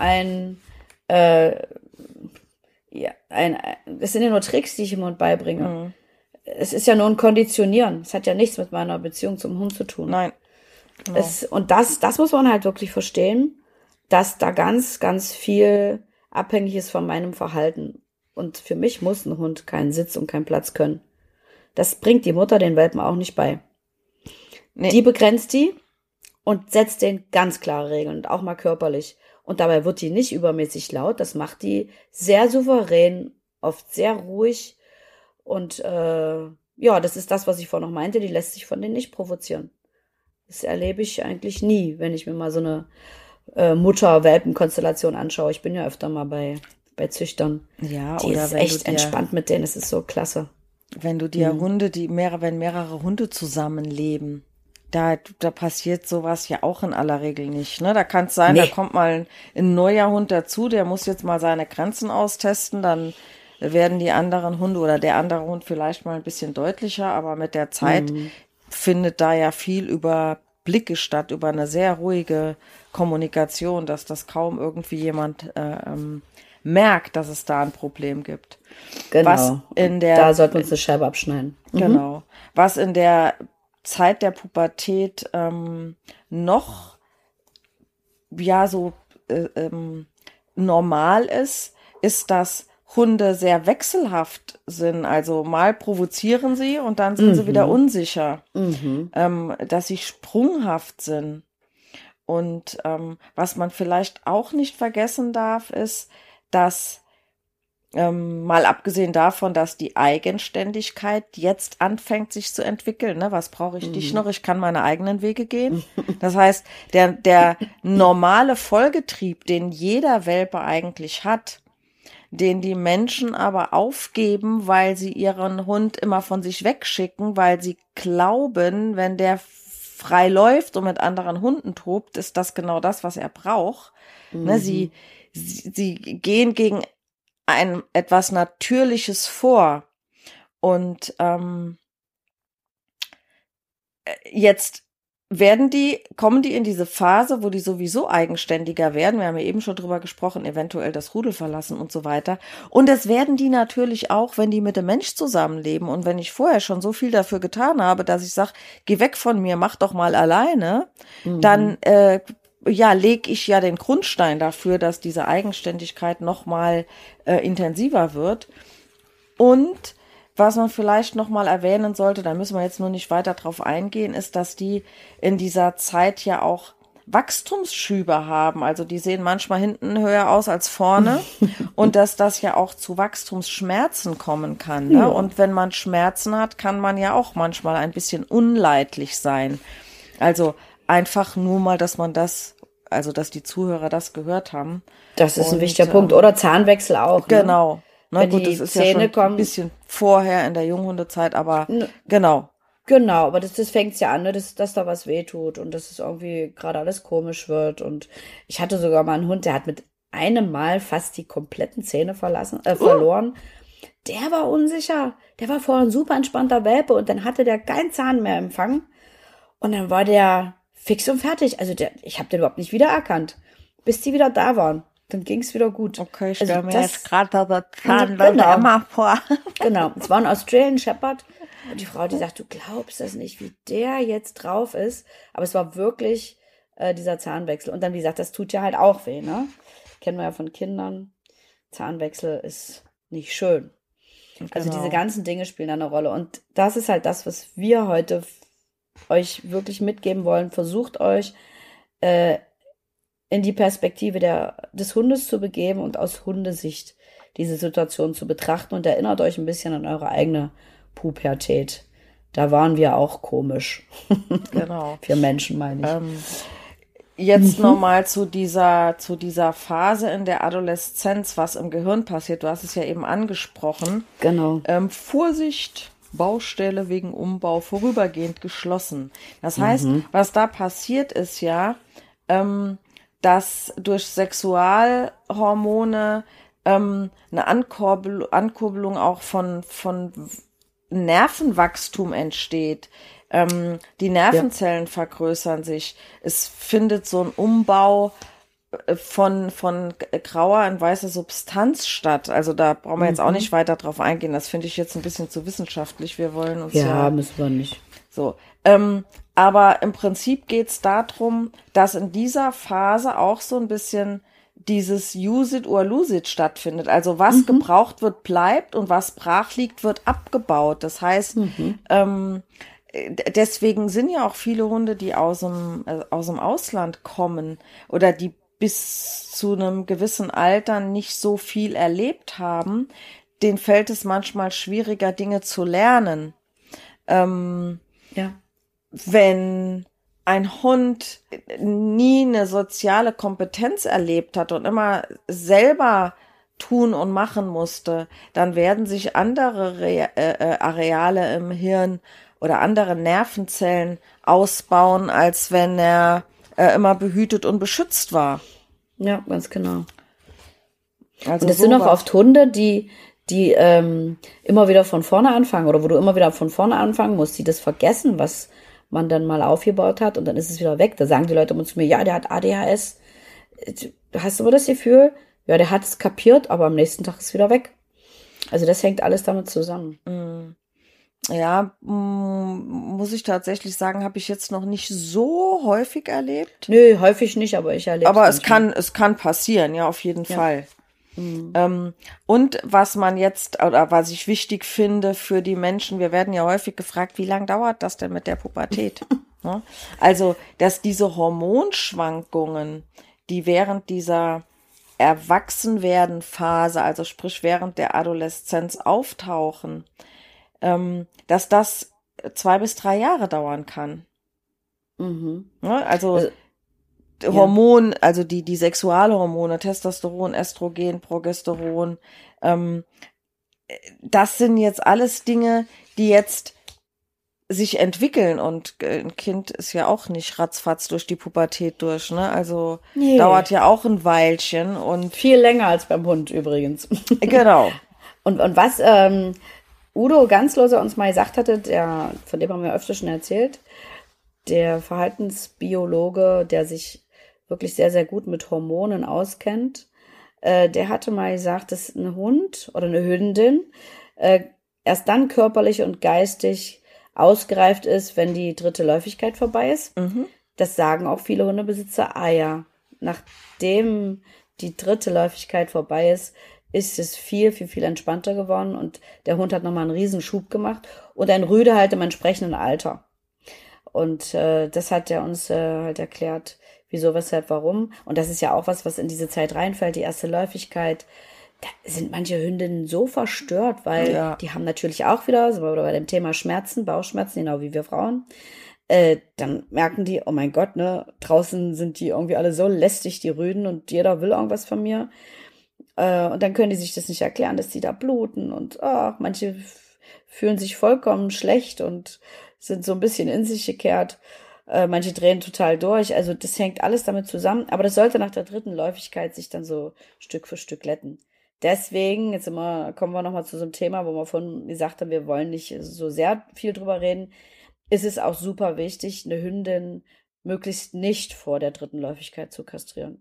das sind ja nur Tricks, die ich dem Hund beibringe. Mhm. Es ist ja nur ein Konditionieren. Es hat ja nichts mit meiner Beziehung zum Hund zu tun. Nein. Genau. Und das muss man halt wirklich verstehen, dass da ganz, ganz viel abhängig ist von meinem Verhalten. Und für mich muss ein Hund keinen Sitz und keinen Platz können. Das bringt die Mutter den Welpen auch nicht bei. Nee. Die begrenzt die und setzt denen ganz klare Regeln und auch mal körperlich. Und dabei wird die nicht übermäßig laut. Das macht die sehr souverän, oft sehr ruhig. Und ja, das ist das, was ich vorhin noch meinte. Die lässt sich von denen nicht provozieren. Das erlebe ich eigentlich nie, wenn ich mir mal so eine Mutter-Welpen-Konstellation anschaue. Ich bin ja öfter mal bei Züchtern. Ja, Die oder ist wenn echt du dir, entspannt mit denen. Es ist so klasse. wenn du dir Hunde, wenn mehrere Hunde zusammenleben, da passiert sowas ja auch in aller Regel nicht. Ne? Da kann es sein, Nee. da kommt mal ein neuer Hund dazu, der muss jetzt mal seine Grenzen austesten, dann werden die anderen Hunde oder der andere Hund vielleicht mal ein bisschen deutlicher, aber mit der Zeit findet da ja viel über Blicke statt, über eine sehr ruhige Kommunikation, dass das kaum irgendwie jemand merkt, dass es da ein Problem gibt. Genau. Was in der Da sollten wir uns eine Scheibe abschneiden. Genau. Was in der Zeit der Pubertät noch ja so normal ist, dass Hunde sehr wechselhaft sind. Also mal provozieren sie und dann sind sie wieder unsicher, dass sie sprunghaft sind. Und was man vielleicht auch nicht vergessen darf, ist, dass mal abgesehen davon, dass die Eigenständigkeit jetzt anfängt, sich zu entwickeln. Ne? Was brauche ich dich noch? Ich kann meine eigenen Wege gehen. Das heißt, der normale Vollgetrieb, den jeder Welpe eigentlich hat, den die Menschen aber aufgeben, weil sie ihren Hund immer von sich wegschicken, weil sie glauben, wenn der frei läuft und mit anderen Hunden tobt, ist das genau das, was er braucht. Ne? Sie gehen gegen ein etwas Natürliches vor. Und jetzt kommen die in diese Phase, wo die sowieso eigenständiger werden. Wir haben ja eben schon drüber gesprochen, eventuell das Rudel verlassen und so weiter. Und das werden die natürlich auch, wenn die mit dem Mensch zusammenleben. Und wenn ich vorher schon so viel dafür getan habe, dass ich sage, geh weg von mir, mach doch mal alleine, dann lege ich ja den Grundstein dafür, dass diese Eigenständigkeit noch mal intensiver wird. Und was man vielleicht noch mal erwähnen sollte, da müssen wir jetzt nur nicht weiter drauf eingehen, ist, dass die in dieser Zeit ja auch Wachstumsschübe haben. Also die sehen manchmal hinten höher aus als vorne und dass das ja auch zu Wachstumsschmerzen kommen kann. Ne? Ja. Und wenn man Schmerzen hat, kann man ja auch manchmal ein bisschen unleidlich sein. Also einfach nur mal, dass die Zuhörer das gehört haben. Das ist ein Und, wichtiger Punkt. Oder Zahnwechsel auch. Ne? Genau. Na Wenn gut, die das ist ja Zähne schon kommen. ein bisschen vorher in der Junghundezeit, aber genau. Genau, aber das fängt's ja an, ne, dass da was wehtut und dass es irgendwie gerade alles komisch wird. Und ich hatte sogar mal einen Hund, der hat mit einem Mal fast die kompletten Zähne verloren. Der war unsicher. Der war vorher ein super entspannter Welpe und dann hatte der keinen Zahn mehr empfangen. Und dann war der fix und fertig. Also ich habe den überhaupt nicht wiedererkannt, bis die wieder da waren. Dann ging's wieder gut. Okay, ich Also stelle mir das- jetzt gerade das Genau. Emma vor. Genau, es war ein Australian Shepherd. Und die Frau, die sagt, du glaubst das nicht, wie der jetzt drauf ist. Aber es war wirklich dieser Zahnwechsel. Und dann, wie gesagt, das tut ja halt auch weh, ne? Kennen wir ja von Kindern. Zahnwechsel ist nicht schön. Also Genau. diese ganzen Dinge spielen da eine Rolle. Und das ist halt das, was wir heute euch wirklich mitgeben wollen. Versucht euch in die Perspektive des Hundes zu begeben und aus Hundesicht diese Situation zu betrachten und erinnert euch ein bisschen an eure eigene Pubertät. Da waren wir auch komisch. Genau. Für Menschen, meine ich. Jetzt nochmal zu dieser Phase in der Adoleszenz, was im Gehirn passiert. Du hast es ja eben angesprochen. Genau. Vorsicht, Baustelle wegen Umbau vorübergehend geschlossen. Das heißt, was da passiert ist ja, dass durch Sexualhormone eine Ankurbelung auch von Nervenwachstum entsteht. Die Nervenzellen vergrößern sich. Es findet so ein Umbau von grauer in weiße Substanz statt. Also da brauchen wir jetzt auch nicht weiter drauf eingehen. Das finde ich jetzt ein bisschen zu wissenschaftlich. Wir wollen uns Ja, müssen wir nicht. so. Aber im Prinzip geht es darum, dass in dieser Phase auch so ein bisschen dieses Use it or lose it stattfindet. Also was gebraucht wird, bleibt und was brach liegt, wird abgebaut. Das heißt, deswegen sind ja auch viele Hunde, die aus dem Ausland kommen oder die bis zu einem gewissen Alter nicht so viel erlebt haben, denen fällt es manchmal schwieriger, Dinge zu lernen. Ja. Wenn ein Hund nie eine soziale Kompetenz erlebt hat und immer selber tun und machen musste, dann werden sich andere Areale im Hirn oder andere Nervenzellen ausbauen, als wenn er immer behütet und beschützt war. Ja, ganz genau. Also und es sind auch oft Hunde, die immer wieder von vorne anfangen oder wo du immer wieder von vorne anfangen musst, die das vergessen, was man dann mal aufgebaut hat und dann ist es wieder weg. Da sagen die Leute immer zu mir, ja, der hat ADHS. Hast du immer das Gefühl? Ja, der hat es kapiert, aber am nächsten Tag ist es wieder weg. Also das hängt alles damit zusammen. Ja, muss ich tatsächlich sagen, habe ich jetzt noch nicht so häufig erlebt. Nö, häufig nicht, aber ich erlebe Aber es kann passieren, ja, auf jeden Fall. Und was man jetzt, oder was ich wichtig finde für die Menschen, wir werden ja häufig gefragt, wie lange dauert das denn mit der Pubertät? Ja? Also, dass diese Hormonschwankungen, die während dieser Erwachsenwerden-Phase, also sprich während der Adoleszenz auftauchen, dass das 2 bis 3 Jahre dauern kann. Ja, also Hormon, also die Sexualhormone, Testosteron, Östrogen, Progesteron, das sind jetzt alles Dinge, die jetzt sich entwickeln und ein Kind ist ja auch nicht ratzfatz durch die Pubertät durch, ne? Also dauert ja auch ein Weilchen und viel länger als beim Hund übrigens. Genau. Und was Udo Ganzloser uns mal gesagt hatte, von dem haben wir öfter schon erzählt, der Verhaltensbiologe, der sich wirklich sehr, sehr gut mit Hormonen auskennt, der hatte mal gesagt, dass ein Hund oder eine Hündin erst dann körperlich und geistig ausgereift ist, wenn die 3. Läufigkeit vorbei ist. Das sagen auch viele Hundebesitzer. Ja, nachdem die 3. Läufigkeit vorbei ist es viel, viel, viel entspannter geworden und der Hund hat nochmal einen Riesenschub gemacht und ein Rüde halt im entsprechenden Alter. Und das hat er uns halt erklärt, wieso, weshalb, warum. Und das ist ja auch was in diese Zeit reinfällt, die 1. Läufigkeit. Da sind manche Hündinnen so verstört, weil die haben natürlich auch wieder, so bei dem Thema Schmerzen, Bauchschmerzen, genau wie wir Frauen, dann merken die, oh mein Gott, ne, draußen sind die irgendwie alle so lästig, die Rüden, und jeder will irgendwas von mir. Und dann können die sich das nicht erklären, dass die da bluten und manche fühlen sich vollkommen schlecht und sind so ein bisschen in sich gekehrt. Manche drehen total durch. Also das hängt alles damit zusammen. Aber das sollte nach der 3. Läufigkeit sich dann so Stück für Stück glätten. Deswegen, kommen wir nochmal zu so einem Thema, wo wir vorhin gesagt haben, wir wollen nicht so sehr viel drüber reden. Ist es auch super wichtig, eine Hündin möglichst nicht vor der 3. Läufigkeit zu kastrieren.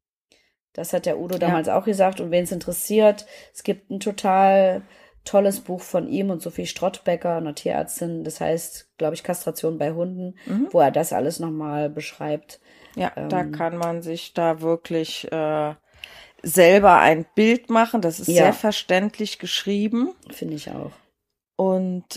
Das hat der Udo damals auch gesagt. Und wen es interessiert, es gibt ein total tolles Buch von ihm und Sophie Strottbecker, einer Tierärztin. Das heißt, glaube ich, Kastration bei Hunden, wo er das alles nochmal beschreibt. Ja, da kann man sich da wirklich selber ein Bild machen. Das ist sehr verständlich geschrieben. Finde ich auch. Und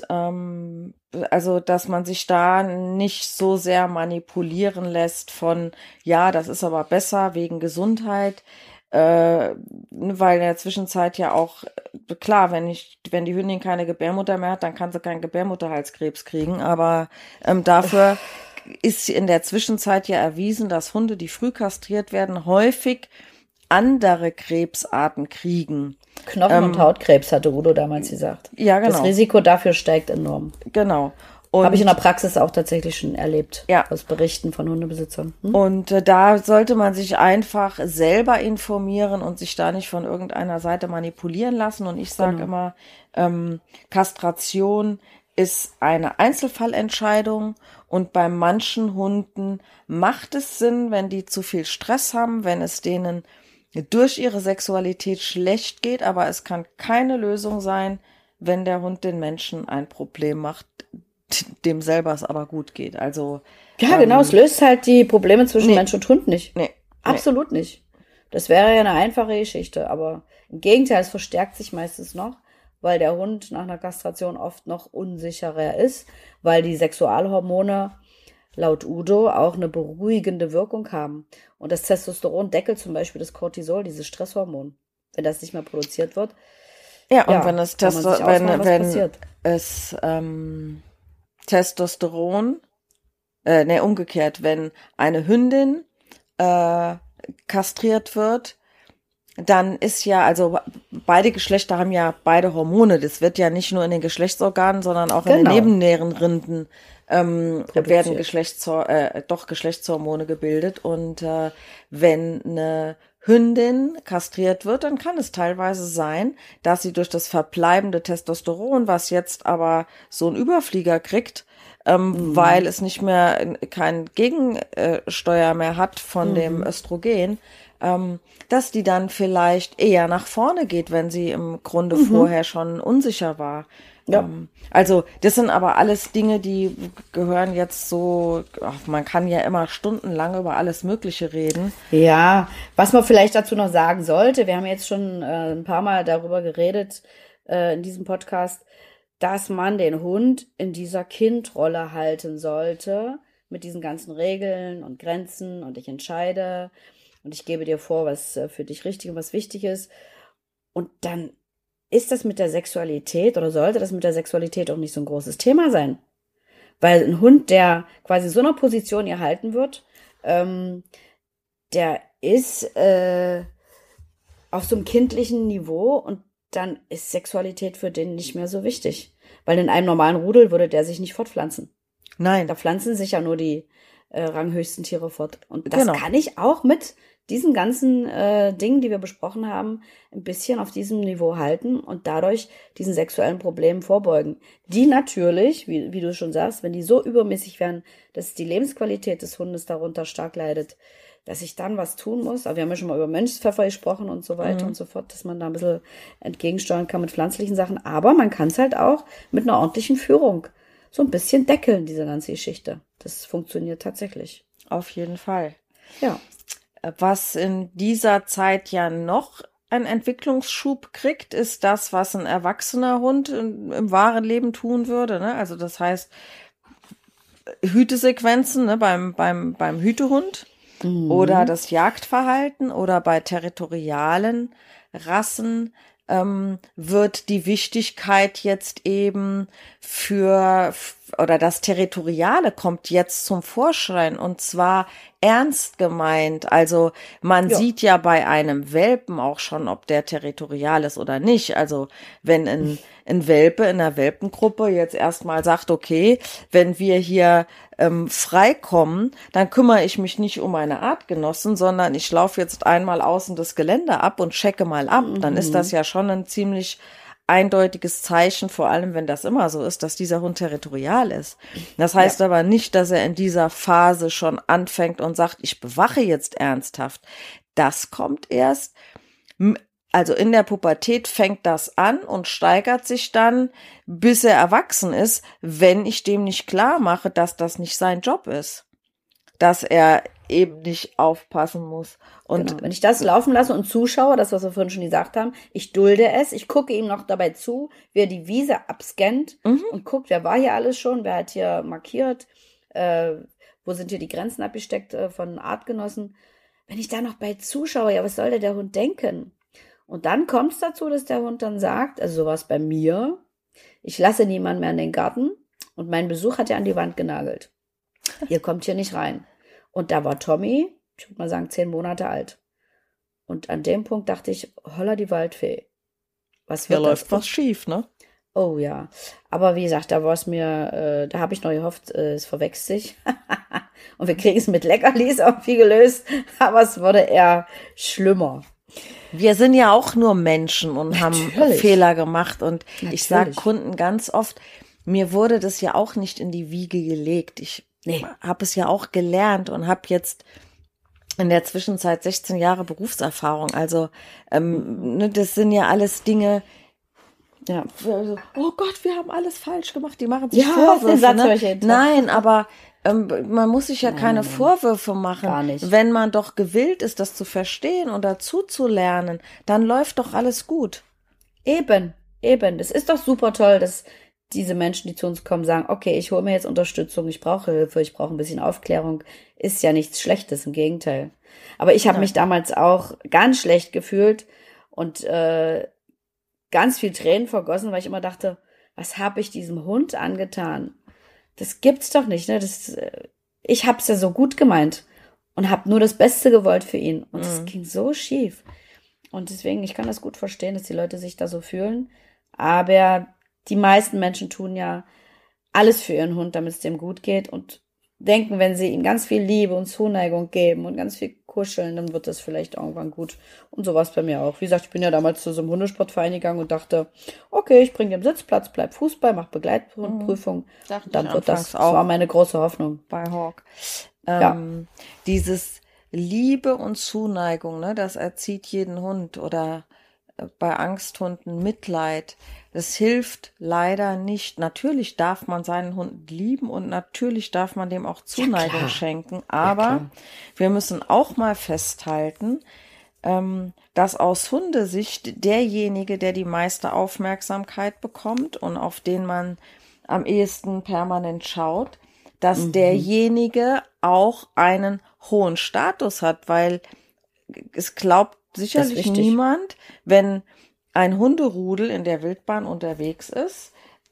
also, dass man sich da nicht so sehr manipulieren lässt von, ja, das ist aber besser wegen Gesundheit. weil in der Zwischenzeit ja auch, klar, wenn die Hündin keine Gebärmutter mehr hat, dann kann sie keinen Gebärmutterhalskrebs kriegen, aber dafür ist in der Zwischenzeit ja erwiesen, dass Hunde, die früh kastriert werden, häufig andere Krebsarten kriegen. Knochen- und Hautkrebs hatte Udo damals gesagt. Ja, genau. Das Risiko dafür steigt enorm. Genau. Habe ich in der Praxis auch tatsächlich schon erlebt, ja, aus Berichten von Hundebesitzern. Und da sollte man sich einfach selber informieren und sich da nicht von irgendeiner Seite manipulieren lassen. Und ich sage immer, Kastration ist eine Einzelfallentscheidung und bei manchen Hunden macht es Sinn, wenn die zu viel Stress haben, wenn es denen durch ihre Sexualität schlecht geht, aber es kann keine Lösung sein, wenn der Hund den Menschen ein Problem macht, dem selber es aber gut geht. Also ja, genau, es löst halt die Probleme zwischen Mensch und Hund nicht. Nee. Absolut nicht. Das wäre ja eine einfache Geschichte, aber im Gegenteil, es verstärkt sich meistens noch, weil der Hund nach einer Kastration oft noch unsicherer ist, weil die Sexualhormone laut Udo auch eine beruhigende Wirkung haben. Und das Testosteron deckelt zum Beispiel das Cortisol, dieses Stresshormon. Wenn das nicht mehr produziert wird. Ja, und wenn es Testosteron, umgekehrt, wenn eine Hündin kastriert wird, dann ist ja, also beide Geschlechter haben ja beide Hormone. Das wird ja nicht nur in den Geschlechtsorganen, sondern auch in den Nebennierenrinden werden Geschlechtshormone gebildet. Und wenn eine Hündin kastriert wird, dann kann es teilweise sein, dass sie durch das verbleibende Testosteron, was jetzt aber so ein Überflieger kriegt, weil es nicht mehr kein Gegensteuer mehr hat von dem Östrogen, dass die dann vielleicht eher nach vorne geht, wenn sie im Grunde vorher schon unsicher war. Ja. Also das sind aber alles Dinge, die gehören jetzt so, man kann ja immer stundenlang über alles Mögliche reden. Ja, was man vielleicht dazu noch sagen sollte, wir haben jetzt schon ein paar Mal darüber geredet in diesem Podcast, dass man den Hund in dieser Kindrolle halten sollte, mit diesen ganzen Regeln und Grenzen und ich entscheide und ich gebe dir vor, was für dich richtig und was wichtig ist. Und dann ist das mit der Sexualität oder sollte das mit der Sexualität auch nicht so ein großes Thema sein. Weil ein Hund, der quasi in so einer Position hier halten wird, der ist auf so einem kindlichen Niveau und dann ist Sexualität für den nicht mehr so wichtig. Weil in einem normalen Rudel würde der sich nicht fortpflanzen. Nein. Da pflanzen sich ja nur die ranghöchsten Tiere fort. Und das kann ich auch mit diesen ganzen Dingen, die wir besprochen haben, ein bisschen auf diesem Niveau halten und dadurch diesen sexuellen Problemen vorbeugen. Die natürlich, wie du schon sagst, wenn die so übermäßig werden, dass die Lebensqualität des Hundes darunter stark leidet, dass ich dann was tun muss. Aber wir haben ja schon mal über Mönchspfeffer gesprochen und so weiter und so fort, dass man da ein bisschen entgegensteuern kann mit pflanzlichen Sachen. Aber man kann es halt auch mit einer ordentlichen Führung so ein bisschen deckeln, diese ganze Geschichte. Das funktioniert tatsächlich. Auf jeden Fall. Ja. Was in dieser Zeit ja noch einen Entwicklungsschub kriegt, ist das, was ein erwachsener Hund im wahren Leben tun würde. Ne? Also das heißt, Hütesequenzen, ne, beim Hütehund oder das Jagdverhalten oder bei territorialen Rassen wird die Wichtigkeit jetzt eben oder das Territoriale kommt jetzt zum Vorschein und zwar ernst gemeint. Also man sieht ja bei einem Welpen auch schon, ob der territorial ist oder nicht. Also wenn ein Welpe in einer Welpengruppe jetzt erstmal sagt, okay, wenn wir hier freikommen, dann kümmere ich mich nicht um meine Artgenossen, sondern ich laufe jetzt einmal außen das Gelände ab und checke mal ab. Dann ist das ja schon ein ziemlich eindeutiges Zeichen, vor allem wenn das immer so ist, dass dieser Hund territorial ist. Das heißt aber nicht, dass er in dieser Phase schon anfängt und sagt, ich bewache jetzt ernsthaft. Das kommt erst, also in der Pubertät fängt das an und steigert sich dann, bis er erwachsen ist, wenn ich dem nicht klar mache, dass das nicht sein Job ist. Dass er eben nicht aufpassen muss. Und wenn ich das laufen lasse und zuschaue, das, was wir vorhin schon gesagt haben, ich dulde es, ich gucke ihm noch dabei zu, wie er die Wiese abscannt und guckt, wer war hier alles schon, wer hat hier markiert, wo sind hier die Grenzen abgesteckt von Artgenossen. wenn ich da noch bei zuschaue, ja, was soll der Hund denken? Und dann kommt es dazu, dass der Hund dann sagt, also sowas bei mir, ich lasse niemanden mehr in den Garten und mein Besuch hat er an die Wand genagelt. Ihr kommt hier nicht rein. Und da war Tommy, ich würde mal sagen, 10 Monate alt. Und an dem Punkt dachte ich, holla die Waldfee. Was Hier wird läuft das? was schief, ne? Oh ja. Aber wie gesagt, da war es mir, da habe ich noch gehofft, es verwechselt sich. Und wir kriegen es mit Leckerlis irgendwie gelöst. Aber es wurde eher schlimmer. Wir sind ja auch nur Menschen und haben Natürlich. Fehler gemacht. Und ich sage Natürlich. Kunden ganz oft, mir wurde das ja auch nicht in die Wiege gelegt. Ich Nee. habe es ja auch gelernt und habe jetzt in der Zwischenzeit 16 Jahre Berufserfahrung. Also ne, das sind ja alles Dinge, Ja. also, oh Gott, wir haben alles falsch gemacht. Die machen sich Ja, den Vorwürfe. Satz höre Ne? ich jeden Tag. Nein, aber man muss sich ja Nein, keine nein, nein. Vorwürfe machen. Gar nicht. Wenn man doch gewillt ist, das zu verstehen und dazu zu lernen, dann läuft doch alles gut. Eben. Das ist doch super toll, dass diese Menschen, die zu uns kommen, sagen, okay, ich hole mir jetzt Unterstützung, ich brauche Hilfe, ich brauche ein bisschen Aufklärung. Ist ja nichts Schlechtes, im Gegenteil. Aber ich habe Nein. mich damals auch ganz schlecht gefühlt und ganz viel Tränen vergossen, weil ich immer dachte, was habe ich diesem Hund angetan? Das gibt's doch nicht, ne? Ich hab's ja so gut gemeint und habe nur das Beste gewollt für ihn. Und es ging so schief. Und deswegen, ich kann das gut verstehen, dass die Leute sich da so fühlen. Aber die meisten Menschen tun ja alles für ihren Hund, damit es dem gut geht und denken, wenn sie ihm ganz viel Liebe und Zuneigung geben und ganz viel kuscheln, dann wird das vielleicht irgendwann gut. Und so war es bei mir auch. Wie gesagt, ich bin ja damals zu so einem Hundesportverein gegangen und dachte, okay, ich bringe den Sitzplatz, bleib Fußball, mach Begleithundprüfung. Dachte Und dann ich wird das, anfangs das auch. war meine große Hoffnung. Bei Hawk. Ja. Dieses Liebe und Zuneigung, ne, das erzieht jeden Hund oder bei Angsthunden Mitleid. Das hilft leider nicht. Natürlich darf man seinen Hund lieben und natürlich darf man dem auch Zuneigung klar. schenken, Ja, aber klar. wir müssen auch mal festhalten, dass aus Hundesicht derjenige, der die meiste Aufmerksamkeit bekommt und auf den man am ehesten permanent schaut, dass derjenige auch einen hohen Status hat, weil es glaubt sicherlich wichtig. niemand, wenn ein Hunderudel in der Wildbahn unterwegs ist,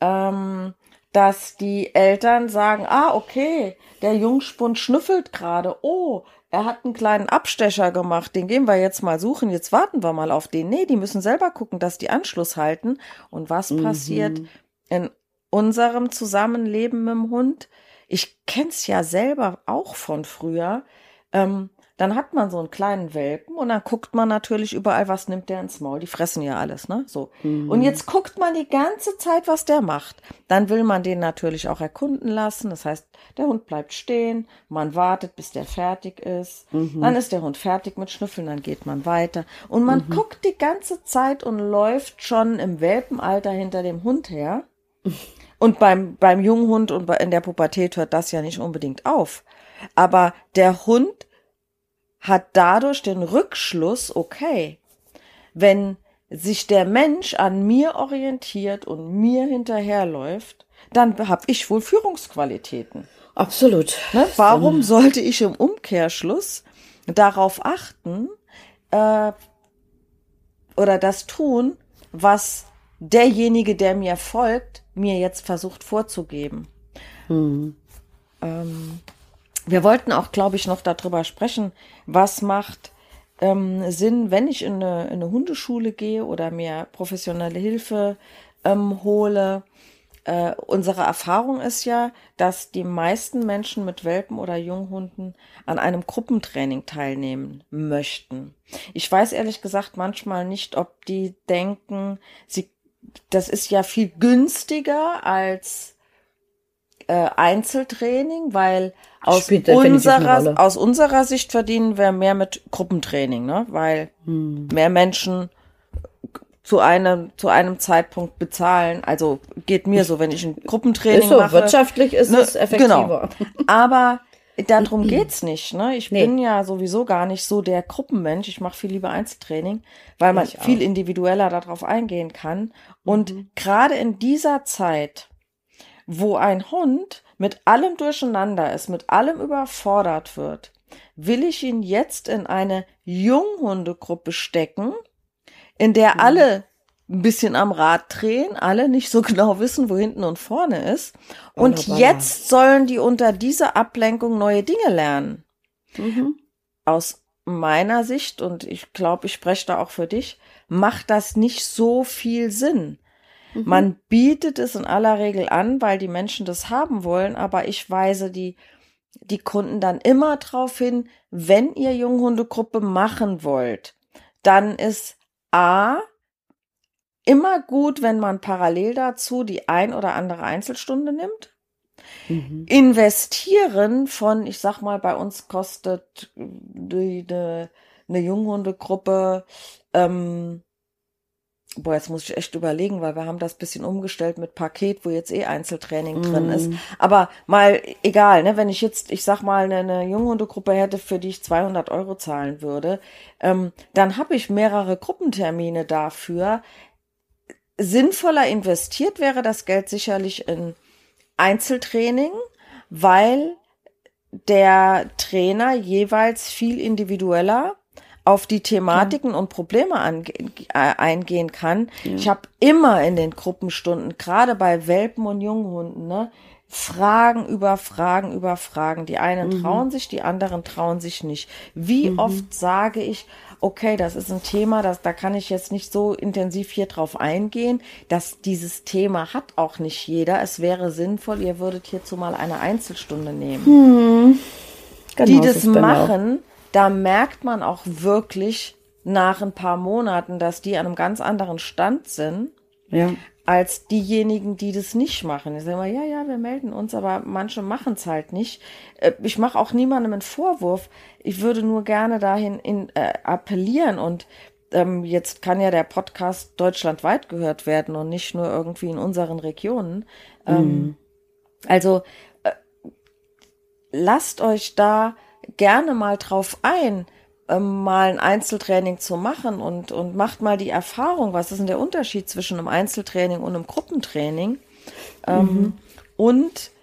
dass die Eltern sagen, okay, der Jungspund schnüffelt gerade, oh, er hat einen kleinen Abstecher gemacht, den gehen wir jetzt mal suchen, jetzt warten wir mal auf den. Nee, die müssen selber gucken, dass die Anschluss halten. Und was passiert in unserem Zusammenleben mit dem Hund? Ich kenn's ja selber auch von früher. Dann hat man so einen kleinen Welpen und dann guckt man natürlich überall, was nimmt der ins Maul. Die fressen ja alles, ne? So. Und jetzt guckt man die ganze Zeit, was der macht. Dann will man den natürlich auch erkunden lassen. Das heißt, der Hund bleibt stehen, man wartet, bis der fertig ist. Dann ist der Hund fertig mit Schnüffeln, dann geht man weiter. Und man guckt die ganze Zeit und läuft schon im Welpenalter hinter dem Hund her. Und beim jungen Hund und in der Pubertät hört das ja nicht unbedingt auf. Aber der Hund hat dadurch den Rückschluss, okay, wenn sich der Mensch an mir orientiert und mir hinterherläuft, dann habe ich wohl Führungsqualitäten. Absolut. Ne? Warum sollte ich im Umkehrschluss darauf achten oder das tun, was derjenige, der mir folgt, mir jetzt versucht vorzugeben? Wir wollten auch, glaube ich, noch darüber sprechen, was macht Sinn, wenn ich in eine Hundeschule gehe oder mir professionelle Hilfe hole. Unsere Erfahrung ist ja, dass die meisten Menschen mit Welpen oder Junghunden an einem Gruppentraining teilnehmen möchten. Ich weiß ehrlich gesagt manchmal nicht, ob die denken, das ist ja viel günstiger als Einzeltraining, weil aus unserer Sicht verdienen wir mehr mit Gruppentraining, ne? Weil mehr Menschen zu einem Zeitpunkt bezahlen. Also geht mir so, wenn ich ein Gruppentraining mache. Wirtschaftlich ist es effektiver. Genau. Aber darum geht's nicht, ne? Ich bin ja sowieso gar nicht so der Gruppenmensch. Ich mache viel lieber Einzeltraining, weil man viel individueller darauf eingehen kann. Und gerade in dieser Zeit, wo ein Hund mit allem durcheinander ist, mit allem überfordert wird, will ich ihn jetzt in eine Junghundegruppe stecken, in der alle ein bisschen am Rad drehen, alle nicht so genau wissen, wo hinten und vorne ist. Und jetzt sollen die unter dieser Ablenkung neue Dinge lernen. Aus meiner Sicht, und ich glaube, ich spreche da auch für dich, macht das nicht so viel Sinn. Man bietet es in aller Regel an, weil die Menschen das haben wollen, aber ich weise die Kunden dann immer darauf hin, wenn ihr Junghundegruppe machen wollt, dann ist immer gut, wenn man parallel dazu die ein oder andere Einzelstunde nimmt. Investieren von, ich sag mal, bei uns kostet eine Junghundegruppe, jetzt muss ich echt überlegen, weil wir haben das bisschen umgestellt mit Paket, wo jetzt Einzeltraining drin ist. Aber mal egal, ne, wenn ich jetzt, ich sag mal, eine Junghundegruppe hätte, für die ich 200 € zahlen würde, dann habe ich mehrere Gruppentermine dafür. Sinnvoller investiert wäre das Geld sicherlich in Einzeltraining, weil der Trainer jeweils viel individueller auf die Thematiken und Probleme eingehen kann. Ja. Ich habe immer in den Gruppenstunden, gerade bei Welpen und Junghunden, ne, Fragen über Fragen über Fragen. Die einen trauen sich, die anderen trauen sich nicht. Wie oft sage ich, okay, das ist ein Thema, da kann ich jetzt nicht so intensiv hier drauf eingehen, dass dieses Thema hat auch nicht jeder. Es wäre sinnvoll, ihr würdet hierzu mal eine Einzelstunde nehmen. Genau, die das machen, da merkt man auch wirklich nach ein paar Monaten, dass die an einem ganz anderen Stand sind, als diejenigen, die das nicht machen. Ich sage mal, ja, wir melden uns, aber manche machen es halt nicht. Ich mache auch niemandem einen Vorwurf. Ich würde nur gerne dahin appellieren und jetzt kann ja der Podcast deutschlandweit gehört werden und nicht nur irgendwie in unseren Regionen. Also lasst euch da gerne mal drauf ein, mal ein Einzeltraining zu machen und macht mal die Erfahrung, was ist denn der Unterschied zwischen einem Einzeltraining und einem Gruppentraining, und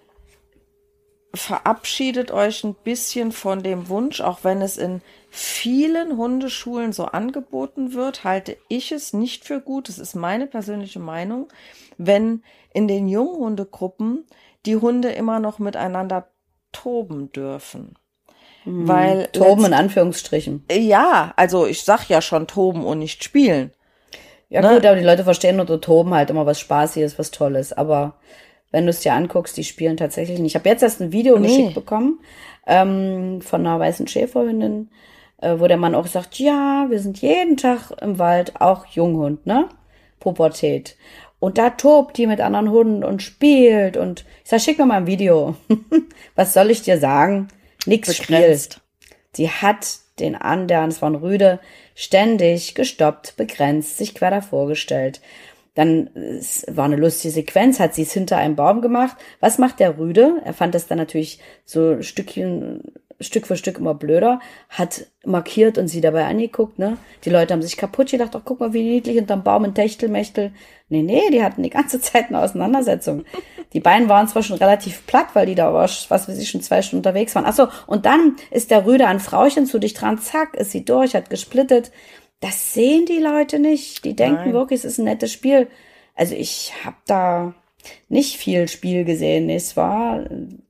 verabschiedet euch ein bisschen von dem Wunsch, auch wenn es in vielen Hundeschulen so angeboten wird, halte ich es nicht für gut, das ist meine persönliche Meinung, wenn in den Junghundegruppen die Hunde immer noch miteinander toben dürfen. Weil toben in Anführungsstrichen. Ja, also ich sag ja schon toben und nicht spielen. Ja, ne? Gut, aber die Leute verstehen unter toben halt immer was Spaßiges, was Tolles. Aber wenn du es dir anguckst, die spielen tatsächlich nicht. Ich habe jetzt erst ein Video geschickt bekommen von einer weißen Schäferhündin, wo der Mann auch sagt, ja, wir sind jeden Tag im Wald, auch Junghund, ne? Pubertät. Und da tobt die mit anderen Hunden und spielt. Und ich sag, schick mir mal ein Video. Was soll ich dir sagen? Nix spielt. Sie hat den anderen, es war ein Rüde, ständig gestoppt, begrenzt, sich quer davor gestellt. Dann, es war eine lustige Sequenz, hat sie es hinter einem Baum gemacht. Was macht der Rüde? Er fand das dann natürlich so Stück für Stück immer blöder, hat markiert und sie dabei angeguckt, ne? Die Leute haben sich kaputt gedacht, ach, guck mal, wie niedlich hinterm Baum ein Techtelmechtel. Nee, die hatten die ganze Zeit eine Auseinandersetzung. Die Beine waren zwar schon relativ platt, weil die da, was weiß ich, schon 2 Stunden unterwegs waren. Ach so, und dann ist der Rüde an Frauchen zu dich dran, zack, ist sie durch, hat gesplittet. Das sehen die Leute nicht. Die denken wirklich, es ist ein nettes Spiel. Also ich habe da nicht viel Spiel gesehen. Es war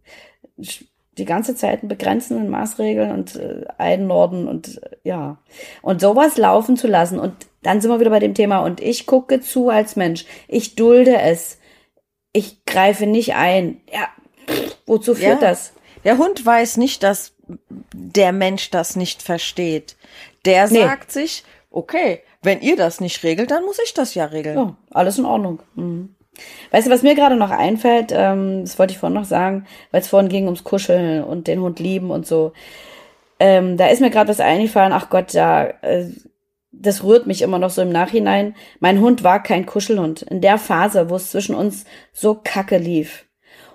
die ganze Zeit in begrenzenden Maßregeln und Einnorden und ja. Und sowas laufen zu lassen. Und dann sind wir wieder bei dem Thema. Und ich gucke zu als Mensch. Ich dulde es. Ich greife nicht ein. Ja, wozu führt das? Der Hund weiß nicht, dass der Mensch das nicht versteht. Der sagt sich, okay, wenn ihr das nicht regelt, dann muss ich das ja regeln. Ja, alles in Ordnung. Weißt du, was mir gerade noch einfällt, das wollte ich vorhin noch sagen, weil es vorhin ging ums Kuscheln und den Hund lieben und so. Da ist mir gerade was eingefallen, ach Gott, das rührt mich immer noch so im Nachhinein. Mein Hund war kein Kuschelhund. In der Phase, wo es zwischen uns so kacke lief.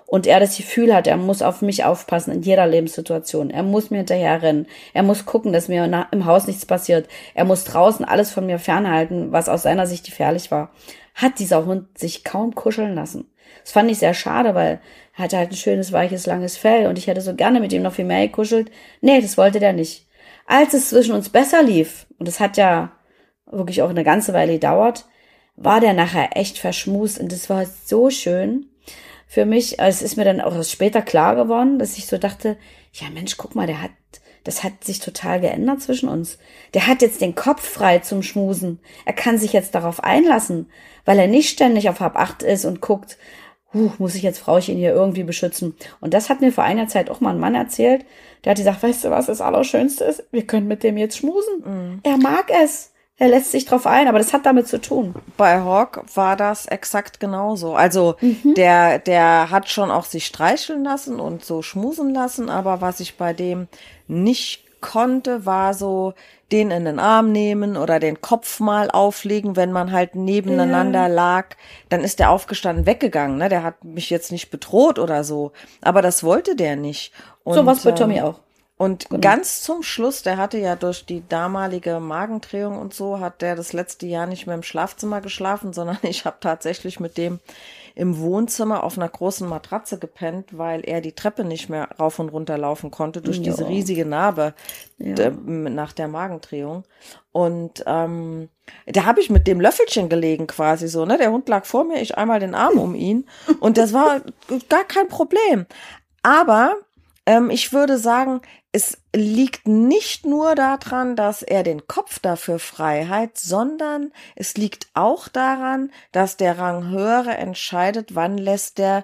und er das Gefühl hat, er muss auf mich aufpassen in jeder Lebenssituation. Er muss mir hinterherrennen. Er muss gucken, dass mir im Haus nichts passiert. Er muss draußen alles von mir fernhalten, was aus seiner Sicht gefährlich war. Hat dieser Hund sich kaum kuscheln lassen. Das fand ich sehr schade, weil er hatte halt ein schönes, weiches, langes Fell und ich hätte so gerne mit ihm noch viel mehr gekuschelt. Nee, das wollte der nicht. Als es zwischen uns besser lief, und es hat ja wirklich auch eine ganze Weile gedauert, war der nachher echt verschmust und das war so schön für mich. Es ist mir dann auch erst später klar geworden, dass ich so dachte, ja Mensch, guck mal, das hat sich total geändert zwischen uns. Der hat jetzt den Kopf frei zum Schmusen. Er kann sich jetzt darauf einlassen, weil er nicht ständig auf Hab 8 ist und guckt, muss ich jetzt Frauchen hier irgendwie beschützen. Und das hat mir vor einer Zeit auch mal ein Mann erzählt, der hat gesagt, weißt du, was das Allerschönste ist? Wir können mit dem jetzt schmusen. Mhm. Er mag es. Er lässt sich drauf ein, aber das hat damit zu tun. Bei Hawk war das exakt genauso. Also der hat schon auch sich streicheln lassen und so schmusen lassen, aber was ich bei dem nicht konnte, war so den in den Arm nehmen oder den Kopf mal auflegen, wenn man halt nebeneinander lag. Dann ist der aufgestanden weggegangen. Ne? Der hat mich jetzt nicht bedroht oder so, aber das wollte der nicht. Und, so was bei Tommy auch. Und ganz zum Schluss, der hatte ja durch die damalige Magendrehung und so, hat der das letzte Jahr nicht mehr im Schlafzimmer geschlafen, sondern ich habe tatsächlich mit dem im Wohnzimmer auf einer großen Matratze gepennt, weil er die Treppe nicht mehr rauf und runter laufen konnte durch diese riesige Narbe nach der Magendrehung. Und da habe ich mit dem Löffelchen gelegen quasi so, ne? Der Hund lag vor mir, ich einmal den Arm um ihn und das war gar kein Problem. Aber ich würde sagen, es liegt nicht nur daran, dass er den Kopf dafür frei hat, sondern es liegt auch daran, dass der Ranghöhere entscheidet, wann lässt der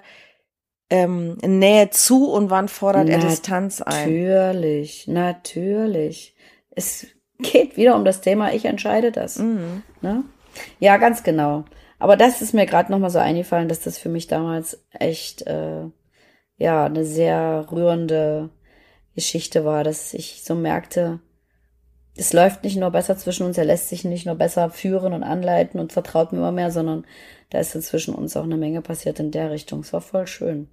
Nähe zu und wann fordert er Distanz ein. Natürlich. Es geht wieder um das Thema, ich entscheide das. Mhm. Ne? Ja, ganz genau. Aber das ist mir gerade nochmal so eingefallen, dass das für mich damals echt eine sehr rührende Geschichte war, dass ich so merkte, es läuft nicht nur besser zwischen uns, er lässt sich nicht nur besser führen und anleiten und vertraut mir immer mehr, sondern da ist zwischen uns auch eine Menge passiert in der Richtung. Es war voll schön.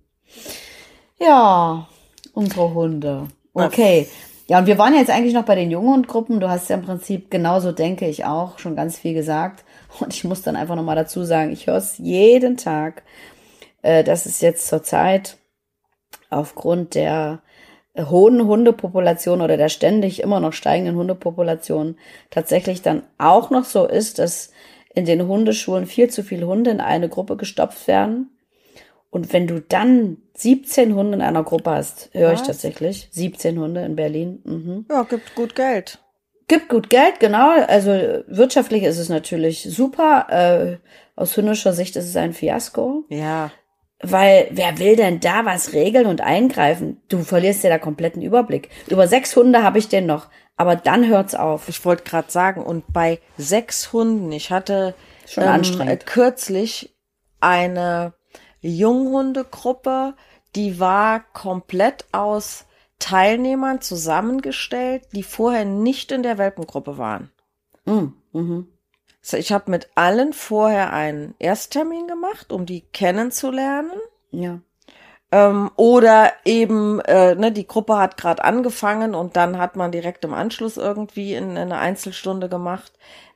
Ja, unsere Hunde. Okay. Ja, und wir waren jetzt eigentlich noch bei den Junghundgruppen. Du hast ja im Prinzip genauso, denke ich auch, schon ganz viel gesagt. Und ich muss dann einfach nochmal dazu sagen, ich höre es jeden Tag, dass es jetzt zur Zeit aufgrund der hohen Hundepopulation oder der ständig immer noch steigenden Hundepopulation tatsächlich dann auch noch so ist, dass in den Hundeschulen viel zu viele Hunde in eine Gruppe gestopft werden. Und wenn du dann 17 Hunde in einer Gruppe hast, höre ich tatsächlich, 17 Hunde in Berlin. Mhm. Ja, gibt gut Geld. Gibt gut Geld, genau. Also wirtschaftlich ist es natürlich super. Aus hündischer Sicht ist es ein Fiasko. Ja. Weil wer will denn da was regeln und eingreifen? Du verlierst ja da kompletten Überblick. Über 6 Hunde habe ich den noch, aber dann hört's auf. Ich wollte gerade sagen, und bei 6 Hunden, ich hatte schon anstrengend. Kürzlich eine Junghundegruppe, die war komplett aus Teilnehmern zusammengestellt, die vorher nicht in der Welpengruppe waren. Mhm. Ich habe mit allen vorher einen Ersttermin gemacht, um die kennenzulernen. Ja. Oder eben, die Gruppe hat gerade angefangen und dann hat man direkt im Anschluss irgendwie in eine Einzelstunde gemacht.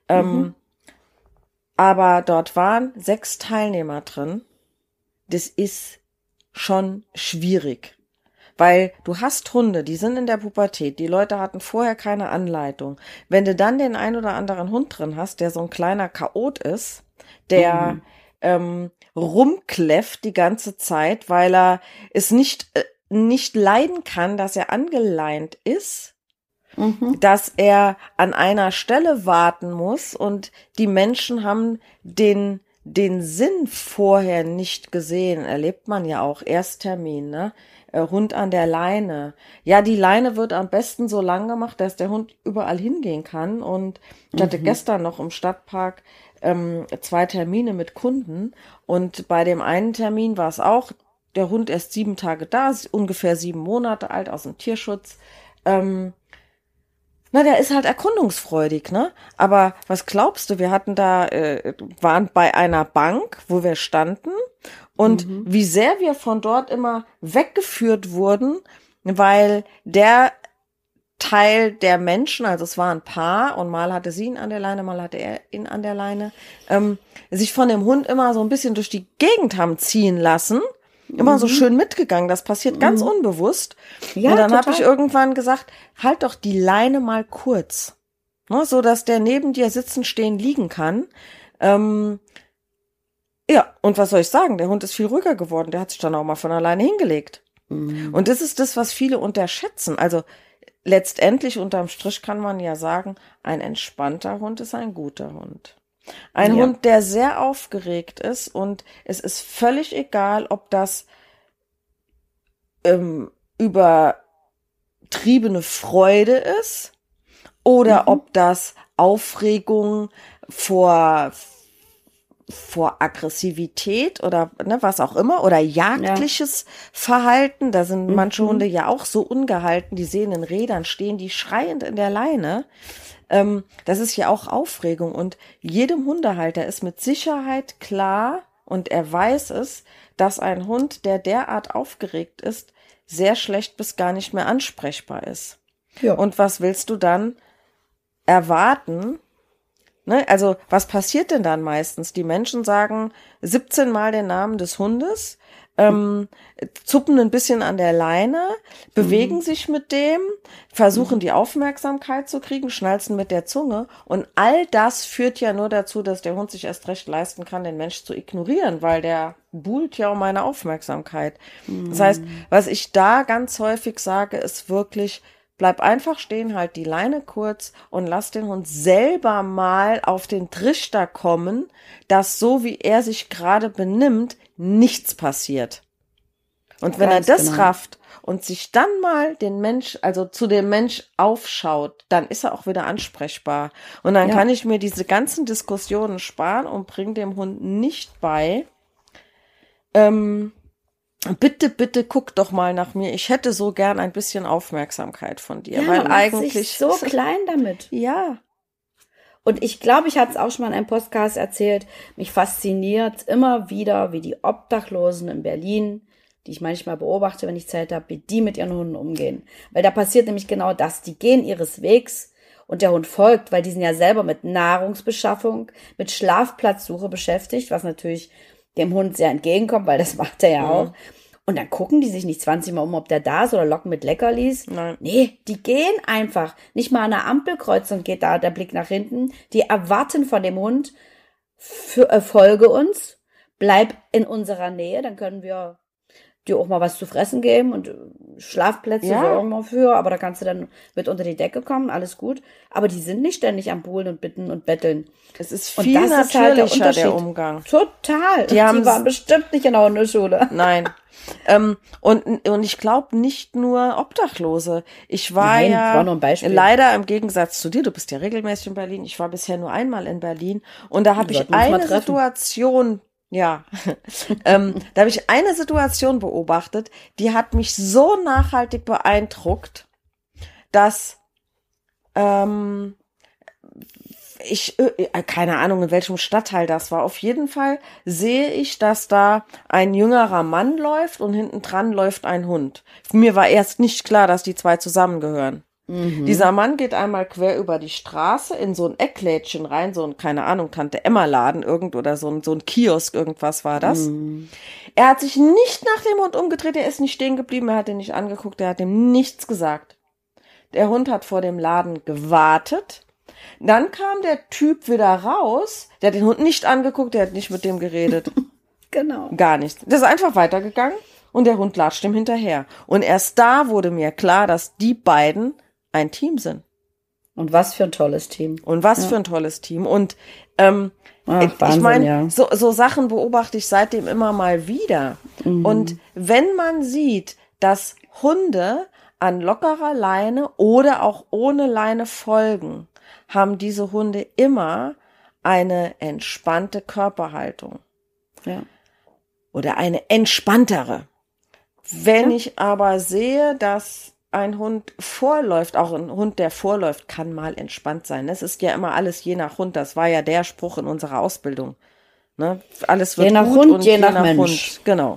Aber dort waren 6 Teilnehmer drin. Das ist schon schwierig. Weil du hast Hunde, die sind in der Pubertät, die Leute hatten vorher keine Anleitung. Wenn du dann den ein oder anderen Hund drin hast, der so ein kleiner Chaot ist, der rumkläfft die ganze Zeit, weil er es nicht leiden kann, dass er angeleint ist, dass er an einer Stelle warten muss und die Menschen haben den Sinn vorher nicht gesehen, erlebt man ja auch, Ersttermin, ne? Hund an der Leine. Ja, die Leine wird am besten so lang gemacht, dass der Hund überall hingehen kann. Und ich hatte gestern noch im Stadtpark 2 Termine mit Kunden. Und bei dem einen Termin war es auch, der Hund erst 7 Tage da, ungefähr 7 Monate alt, aus dem Tierschutz. Der ist halt erkundungsfreudig, ne? Aber was glaubst du, wir hatten da, waren bei einer Bank, wo wir standen, Und wie sehr wir von dort immer weggeführt wurden, weil der Teil der Menschen, also es war ein Paar und mal hatte sie ihn an der Leine, mal hatte er ihn an der Leine, sich von dem Hund immer so ein bisschen durch die Gegend haben ziehen lassen, immer so schön mitgegangen. Das passiert ganz unbewusst. Ja, und dann habe total. ich irgendwann gesagt, halt doch die Leine mal kurz, ne, so dass der neben dir sitzen, stehen, liegen kann. Ja, und was soll ich sagen? Der Hund ist viel ruhiger geworden. Der hat sich dann auch mal von alleine hingelegt. Und das ist das, was viele unterschätzen. Also letztendlich unterm Strich kann man ja sagen, ein entspannter Hund ist ein guter Hund. Ein Ja. Hund, der sehr aufgeregt ist und es ist völlig egal, ob das übertriebene Freude ist oder ob das Aufregung vor Aggressivität oder ne, was auch immer oder jagdliches Verhalten. Da sind manche Hunde ja auch so ungehalten, die sehen in Rädern stehen, die schreiend in der Leine. Das ist ja auch Aufregung und jedem Hundehalter ist mit Sicherheit klar und er weiß es, dass ein Hund, der derart aufgeregt ist, sehr schlecht bis gar nicht mehr ansprechbar ist. Ja. Und was willst du dann erwarten? Ne, also was passiert denn dann meistens? Die Menschen sagen 17 Mal den Namen des Hundes, zuppen ein bisschen an der Leine, bewegen sich mit dem, versuchen die Aufmerksamkeit zu kriegen, schnalzen mit der Zunge und all das führt ja nur dazu, dass der Hund sich erst recht leisten kann, den Mensch zu ignorieren, weil der buhlt ja um meine Aufmerksamkeit. Das heißt, was ich da ganz häufig sage, ist wirklich, bleib einfach stehen, halt die Leine kurz und lass den Hund selber mal auf den Trichter kommen, dass so wie er sich gerade benimmt, nichts passiert. Und wenn Ganz er das genau. rafft und sich dann mal den Mensch, also zu dem Mensch aufschaut, dann ist er auch wieder ansprechbar. Und dann kann ich mir diese ganzen Diskussionen sparen und bringe dem Hund nicht bei, bitte, bitte guck doch mal nach mir. Ich hätte so gern ein bisschen Aufmerksamkeit von dir, Ja, weil man macht eigentlich sich so klein damit. ja, Und ich glaube, ich hatte es auch schon mal in einem Podcast erzählt, mich fasziniert immer wieder, wie die Obdachlosen in Berlin, die ich manchmal beobachte, wenn ich Zeit habe, wie die mit ihren Hunden umgehen. Weil da passiert nämlich genau das. Die gehen ihres Wegs und der Hund folgt, weil die sind ja selber mit Nahrungsbeschaffung, mit Schlafplatzsuche beschäftigt, was natürlich dem Hund sehr entgegenkommt, weil das macht er ja auch. Und dann gucken die sich nicht 20 Mal um, ob der da ist oder locken mit Leckerlis. Nein. Nee, die gehen einfach. Nicht mal an einer Ampelkreuzung geht da der Blick nach hinten. Die erwarten von dem Hund, folge uns, bleib in unserer Nähe, dann können wir dir auch mal was zu fressen geben und Schlafplätze sorgen wir für, aber da kannst du dann mit unter die Decke kommen, alles gut. Aber die sind nicht ständig am Buhlen und bitten und betteln. es ist Und viel das ist halt der natürlicher, Unterschied. der Umgang. Total. Die haben- waren bestimmt nicht in der Hundeschule. Nein. Und ich glaube nicht nur Obdachlose. Ich war Nein, ja das war nur ein Beispiel. leider im Gegensatz zu dir, du bist ja regelmäßig in Berlin. Ich war bisher nur einmal in Berlin und da habe ich sollten wir uns mal eine treffen. Situation, ja, da habe ich eine Situation beobachtet, die hat mich so nachhaltig beeindruckt, dass ich, keine Ahnung, in welchem Stadtteil das war. Auf jeden Fall sehe ich, dass da ein jüngerer Mann läuft und hinten dran läuft ein Hund. Mir war erst nicht klar, dass die zwei zusammengehören. Dieser Mann geht einmal quer über die Straße in so ein Ecklädchen rein, so ein, keine Ahnung, Tante-Emma-Laden oder so ein Kiosk, irgendwas war das. Er hat sich nicht nach dem Hund umgedreht, er ist nicht stehen geblieben, er hat ihn nicht angeguckt, er hat ihm nichts gesagt. Der Hund hat vor dem Laden gewartet. Dann kam der Typ wieder raus, der hat den Hund nicht angeguckt, der hat nicht mit dem geredet. Genau. Gar nichts. Der ist einfach weitergegangen und der Hund latscht ihm hinterher. Und erst da wurde mir klar, dass die beiden ein Team sind. Und was für ein tolles Team. Und was für ein tolles Team. Und Ach, ich Wahnsinn, meine, ja. so Sachen beobachte ich seitdem immer mal wieder. Und wenn man sieht, dass Hunde an lockerer Leine oder auch ohne Leine folgen, haben diese Hunde immer eine entspannte Körperhaltung Ja. oder eine entspanntere. Wenn ich aber sehe, dass ein Hund vorläuft, auch ein Hund, der vorläuft, kann mal entspannt sein. Das ist ja immer alles je nach Hund. Das war ja der Spruch in unserer Ausbildung. Ne? Alles wird Je nach gut Hund, und je nach Mensch. Hund. Genau.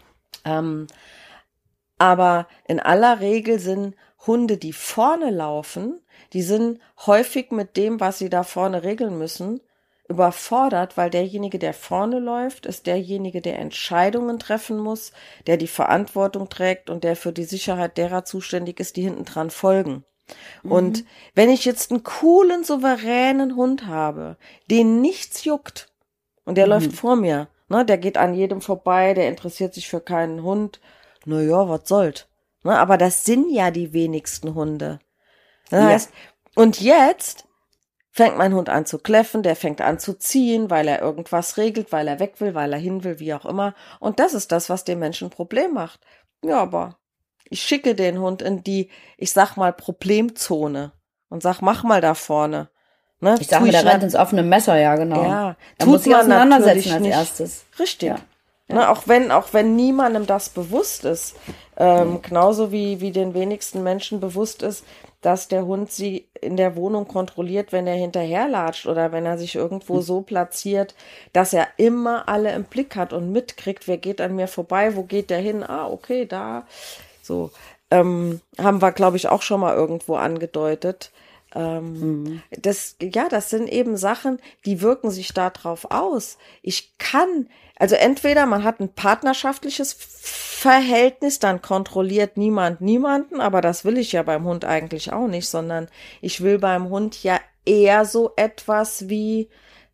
Aber in aller Regel sind Hunde, die vorne laufen, die sind häufig mit dem, was sie da vorne regeln müssen, überfordert, weil derjenige, der vorne läuft, ist derjenige, der Entscheidungen treffen muss, der die Verantwortung trägt und der für die Sicherheit derer zuständig ist, die hinten dran folgen. Und wenn ich jetzt einen coolen, souveränen Hund habe, den nichts juckt und der läuft vor mir, ne, der geht an jedem vorbei, der interessiert sich für keinen Hund, na ja, was soll's. Ne, aber das sind ja die wenigsten Hunde. Das heißt, und jetzt fängt mein Hund an zu kläffen, der fängt an zu ziehen, weil er irgendwas regelt, weil er weg will, weil er hin will, wie auch immer. Und das ist das, was dem Menschen ein Problem macht. Ja, aber ich schicke den Hund in die, ich sag mal, Problemzone und sag, mach mal da vorne. Ne? Ich sage mir, der rennt ins offene Messer, ja, genau. Ja, da muss sich auseinandersetzen als nicht. erstes. Richtig. Ja. Ne, auch wenn niemandem das bewusst ist, genauso wie den wenigsten Menschen bewusst ist, dass der Hund sie in der Wohnung kontrolliert, wenn er hinterherlatscht oder wenn er sich irgendwo so platziert, dass er immer alle im Blick hat und mitkriegt, wer geht an mir vorbei, wo geht der hin? Ah, okay, da. So, haben wir, glaube ich, auch schon mal irgendwo angedeutet. Das sind eben Sachen, die wirken sich da drauf aus. Also entweder man hat ein partnerschaftliches Verhältnis, dann kontrolliert niemand niemanden, aber das will ich ja beim Hund eigentlich auch nicht, sondern ich will beim Hund ja eher so etwas wie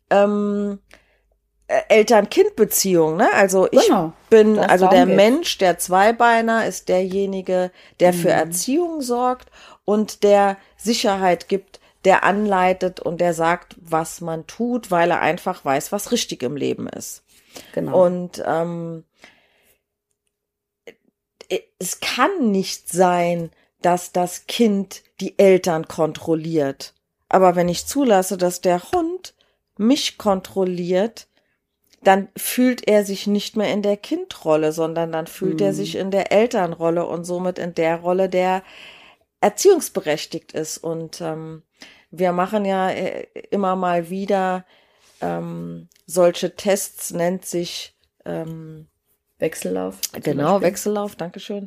Eltern-Kind-Beziehung, ne? Also der Mensch, der Zweibeiner, ist derjenige, der für Erziehung sorgt und der Sicherheit gibt, der anleitet und der sagt, was man tut, weil er einfach weiß, was richtig im Leben ist. Genau. Und es kann nicht sein, dass das Kind die Eltern kontrolliert. Aber wenn ich zulasse, dass der Hund mich kontrolliert, dann fühlt er sich nicht mehr in der Kindrolle, sondern dann fühlt er sich in der Elternrolle und somit in der Rolle, der erziehungsberechtigt ist. Und wir machen ja immer mal wieder solche Tests, nennt sich Wechsellauf. Genau, Wechsellauf, dankeschön.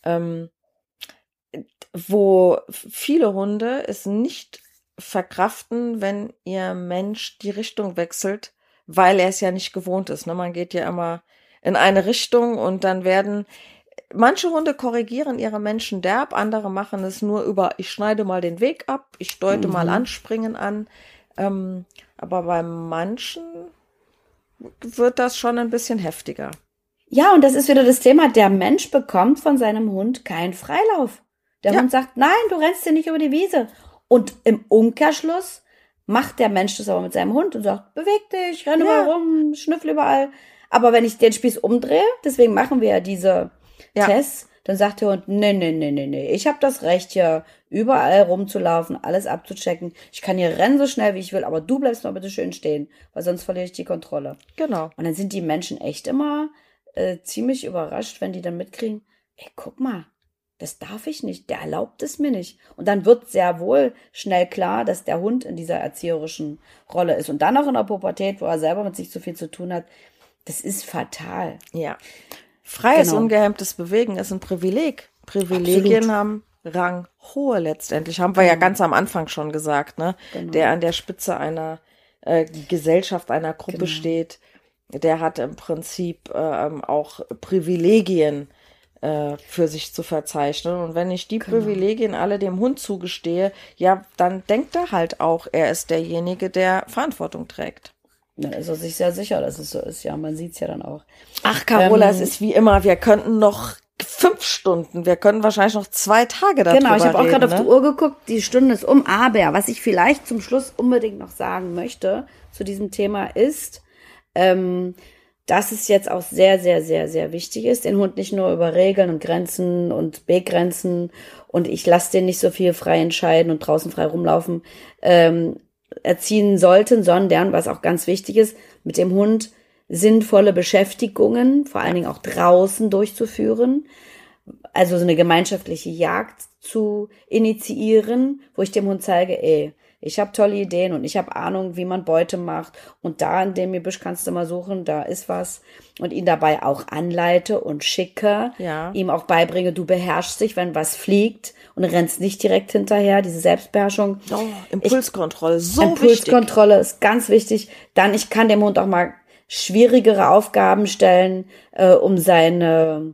Wo viele Hunde es nicht verkraften, wenn ihr Mensch die Richtung wechselt, weil er es ja nicht gewohnt ist. Ne? Man geht ja immer in eine Richtung und dann manche Hunde korrigieren ihre Menschen derb, andere machen es nur über, ich schneide mal den Weg ab, ich deute mal Anspringen an. Aber bei manchen wird das schon ein bisschen heftiger. Ja, und das ist wieder das Thema, der Mensch bekommt von seinem Hund keinen Freilauf. Der Hund sagt, nein, du rennst hier nicht über die Wiese. Und im Umkehrschluss macht der Mensch das aber mit seinem Hund und sagt, beweg dich, renn überall rum, schnüffel überall. Aber wenn ich den Spieß umdrehe, deswegen machen wir ja diese Tests, dann sagt der Hund, nee, ich habe das Recht hier überall rumzulaufen, alles abzuchecken. Ich kann hier rennen so schnell wie ich will, aber du bleibst mal bitte schön stehen, weil sonst verliere ich die Kontrolle. Genau. Und dann sind die Menschen echt immer ziemlich überrascht, wenn die dann mitkriegen, ey, guck mal, das darf ich nicht, der erlaubt es mir nicht. Und dann wird sehr wohl schnell klar, dass der Hund in dieser erzieherischen Rolle ist. Und dann auch in der Pubertät, wo er selber mit sich zu viel zu tun hat, das ist fatal. Ja. Freies, ungehemmtes Bewegen ist ein Privileg. Privilegien haben ranghohe letztendlich. Haben wir ja ganz am Anfang schon gesagt, ne? Genau. Der an der Spitze einer Gesellschaft, einer Gruppe steht, der hat im Prinzip auch Privilegien für sich zu verzeichnen. Und wenn ich die Privilegien alle dem Hund zugestehe, ja, dann denkt er halt auch, er ist derjenige, der Verantwortung trägt. Dann ist er sich sehr sicher, dass es so ist. Ja, man sieht es ja dann auch. Ach, Carola, es ist wie immer, wir könnten noch 5 Stunden, wir können wahrscheinlich noch 2 Tage darüber reden. Genau, ich habe auch gerade auf die Uhr geguckt, die Stunde ist um. Aber was ich vielleicht zum Schluss unbedingt noch sagen möchte zu diesem Thema ist, dass es jetzt auch sehr, sehr, sehr, sehr wichtig ist, den Hund nicht nur über Regeln und Grenzen und begrenzen und ich lasse den nicht so viel frei entscheiden und draußen frei rumlaufen, erziehen sollten, sondern, was auch ganz wichtig ist, mit dem Hund sinnvolle Beschäftigungen, vor allen Dingen auch draußen durchzuführen, also so eine gemeinschaftliche Jagd zu initiieren, wo ich dem Hund zeige, ey, ich habe tolle Ideen und ich habe Ahnung, wie man Beute macht und da in dem Gebüsch kannst du mal suchen, da ist was und ihn dabei auch anleite und schicke, Ja. ihm auch beibringe, du beherrschst dich, wenn was fliegt und rennst nicht direkt hinterher, diese Selbstbeherrschung. Oh, Impulskontrolle, so wichtig. Impulskontrolle ist ganz wichtig. Dann, ich kann dem Hund auch mal schwierigere Aufgaben stellen, um seine,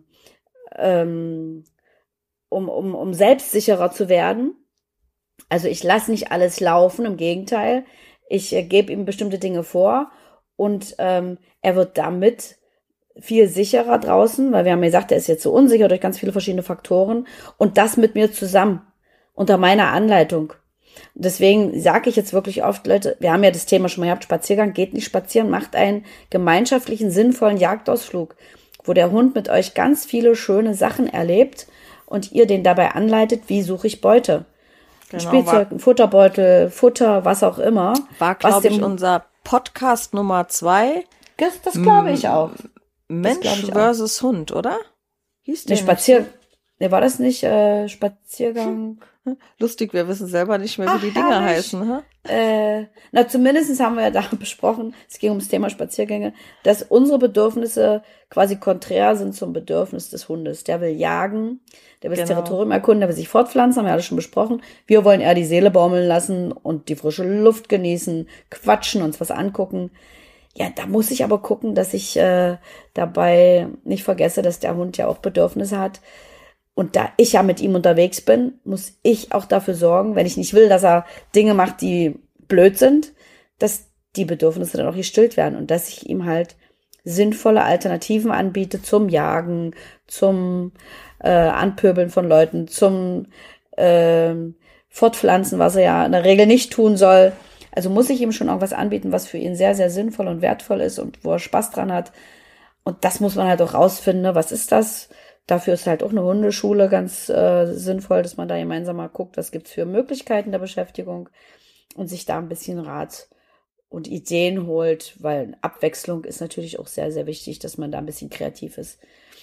um selbstsicherer zu werden. Also ich lasse nicht alles laufen, im Gegenteil. Ich gebe ihm bestimmte Dinge vor und er wird damit viel sicherer draußen, weil wir haben ja gesagt, er ist jetzt so unsicher durch ganz viele verschiedene Faktoren und das mit mir zusammen, unter meiner Anleitung. Deswegen sage ich jetzt wirklich oft, Leute, wir haben ja das Thema schon mal gehabt, Spaziergang, geht nicht spazieren, macht einen gemeinschaftlichen, sinnvollen Jagdausflug, wo der Hund mit euch ganz viele schöne Sachen erlebt und ihr den dabei anleitet, wie suche ich Beute. Genau, Spielzeug, ein Futterbeutel, Futter, was auch immer. War, glaube ich, unser Podcast Nummer 2. Das glaube ich auch. Mensch versus Hund, oder? Hieß der war das nicht Spaziergang? Lustig, wir wissen selber nicht mehr, wie die Dinger heißen. Zumindest haben wir ja da besprochen, es ging ums Thema Spaziergänge, dass unsere Bedürfnisse quasi konträr sind zum Bedürfnis des Hundes. Der will jagen, der will das Territorium erkunden, der will sich fortpflanzen, haben wir alles schon besprochen. Wir wollen eher die Seele baumeln lassen und die frische Luft genießen, quatschen, uns was angucken. Ja, da muss ich aber gucken, dass ich dabei nicht vergesse, dass der Hund ja auch Bedürfnisse hat. Und da ich ja mit ihm unterwegs bin, muss ich auch dafür sorgen, wenn ich nicht will, dass er Dinge macht, die blöd sind, dass die Bedürfnisse dann auch gestillt werden und dass ich ihm halt sinnvolle Alternativen anbiete zum Jagen, zum Anpöbeln von Leuten, zum Fortpflanzen, was er ja in der Regel nicht tun soll. Also muss ich ihm schon irgendwas anbieten, was für ihn sehr, sehr sinnvoll und wertvoll ist und wo er Spaß dran hat. Und das muss man halt auch rausfinden, ne? Was ist das? Dafür ist halt auch eine Hundeschule ganz sinnvoll, dass man da gemeinsam mal guckt, was gibt's für Möglichkeiten der Beschäftigung und sich da ein bisschen Rat und Ideen holt, weil Abwechslung ist natürlich auch sehr, sehr wichtig, dass man da ein bisschen kreativ ist.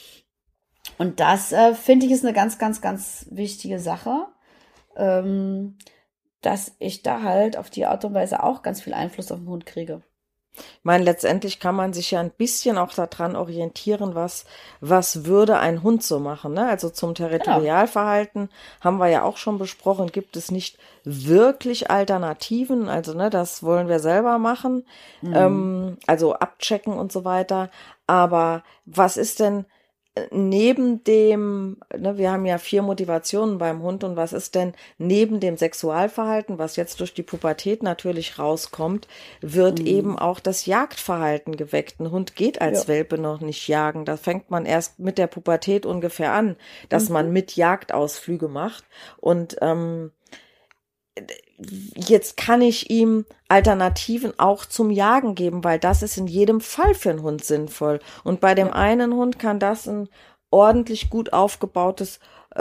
Und das, finde ich, ist eine ganz, ganz, ganz wichtige Sache, dass ich da halt auf die Art und Weise auch ganz viel Einfluss auf den Hund kriege. Ich meine, letztendlich kann man sich ja ein bisschen auch daran orientieren, was würde ein Hund so machen, ne? Also zum Territorialverhalten haben wir ja auch schon besprochen, gibt es nicht wirklich Alternativen, also ne, das wollen wir selber machen, also abchecken und so weiter. Aber was ist denn neben dem, ne, wir haben ja 4 Motivationen beim Hund und was ist denn neben dem Sexualverhalten, was jetzt durch die Pubertät natürlich rauskommt, wird eben auch das Jagdverhalten geweckt. Ein Hund geht als Welpe noch nicht jagen. Da fängt man erst mit der Pubertät ungefähr an, dass man mit Jagdausflüge macht und jetzt kann ich ihm Alternativen auch zum Jagen geben, weil das ist in jedem Fall für einen Hund sinnvoll. Und bei dem einen Hund kann das ein ordentlich gut aufgebautes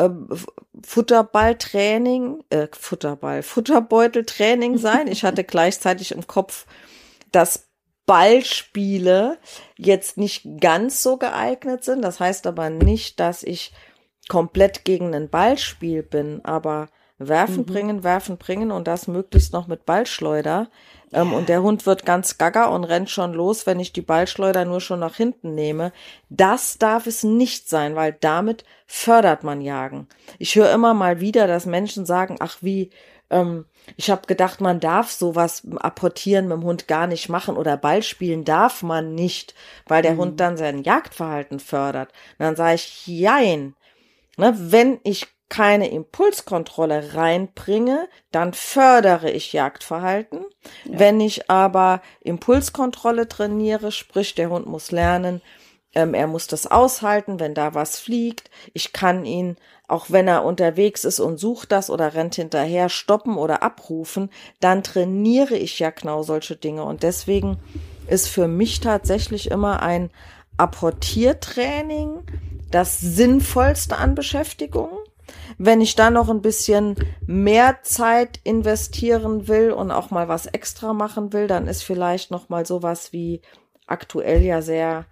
Futterbeuteltraining sein. Ich hatte gleichzeitig im Kopf, dass Ballspiele jetzt nicht ganz so geeignet sind. Das heißt aber nicht, dass ich komplett gegen ein Ballspiel bin, aber werfen, bringen und das möglichst noch mit Ballschleuder. Und der Hund wird ganz gaga und rennt schon los, wenn ich die Ballschleuder nur schon nach hinten nehme. Das darf es nicht sein, weil damit fördert man Jagen. Ich höre immer mal wieder, dass Menschen sagen, ich habe gedacht, man darf sowas apportieren mit dem Hund gar nicht machen oder Ballspielen darf man nicht, weil der Hund dann sein Jagdverhalten fördert. Und dann sage ich, jein. Ne, wenn ich keine Impulskontrolle reinbringe, dann fördere ich Jagdverhalten. Ja. Wenn ich aber Impulskontrolle trainiere, sprich der Hund muss lernen, er muss das aushalten, wenn da was fliegt. Ich kann ihn, auch wenn er unterwegs ist und sucht das oder rennt hinterher, stoppen oder abrufen, dann trainiere ich ja genau solche Dinge. Und deswegen ist für mich tatsächlich immer ein Apportiertraining das Sinnvollste an Beschäftigung. Wenn ich dann noch ein bisschen mehr Zeit investieren will und auch mal was extra machen will, dann ist vielleicht noch mal sowas wie aktuell ja sehr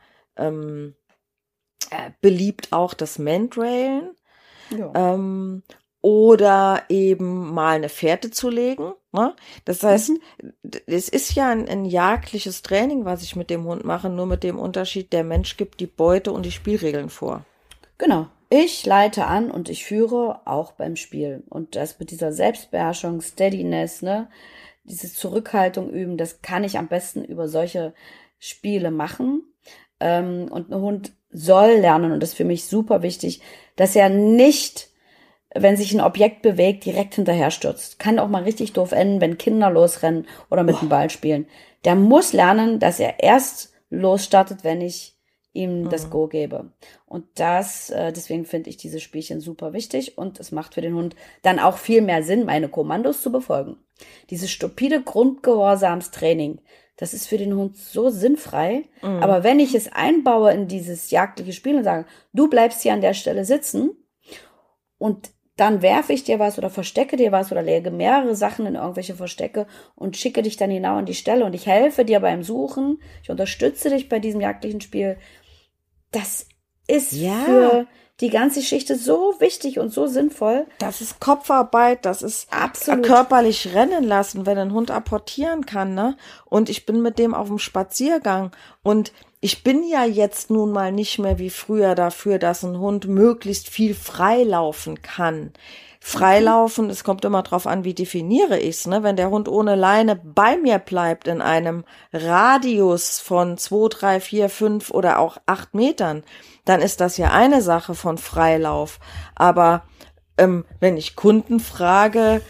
beliebt auch das Mantrailen. Ja. Oder eben mal eine Fährte zu legen. Ne? Das heißt, es ist ja ein jagdliches Training, was ich mit dem Hund mache, nur mit dem Unterschied, der Mensch gibt die Beute und die Spielregeln vor. Genau. Ich leite an und ich führe auch beim Spiel. Und das mit dieser Selbstbeherrschung, Steadiness, ne, diese Zurückhaltung üben, das kann ich am besten über solche Spiele machen. Und ein Hund soll lernen, und das ist für mich super wichtig, dass er nicht, wenn sich ein Objekt bewegt, direkt hinterher stürzt. Kann auch mal richtig doof enden, wenn Kinder losrennen oder mit dem Ball spielen. Der muss lernen, dass er erst losstartet, wenn ich ihm das Go gebe. Und deswegen finde ich diese Spielchen super wichtig, und es macht für den Hund dann auch viel mehr Sinn, meine Kommandos zu befolgen. Dieses stupide Grundgehorsamstraining, das ist für den Hund so sinnfrei. Aber wenn ich es einbaue in dieses jagdliche Spiel und sage, du bleibst hier an der Stelle sitzen und dann werfe ich dir was oder verstecke dir was oder lege mehrere Sachen in irgendwelche Verstecke und schicke dich dann genau an die Stelle und ich helfe dir beim Suchen, ich unterstütze dich bei diesem jagdlichen Spiel. Das ist für die ganze Geschichte so wichtig und so sinnvoll. Das ist Kopfarbeit, das ist absolut körperlich rennen lassen, wenn ein Hund apportieren kann, ne? Und ich bin mit dem auf dem Spaziergang und ich bin ja jetzt nun mal nicht mehr wie früher dafür, dass ein Hund möglichst viel freilaufen kann. Freilaufen, es kommt immer drauf an, wie definiere ich's, ne? Wenn der Hund ohne Leine bei mir bleibt in einem Radius von 2, 3, 4, 5 oder auch 8 Metern, dann ist das ja eine Sache von Freilauf. Aber wenn ich Kunden frage,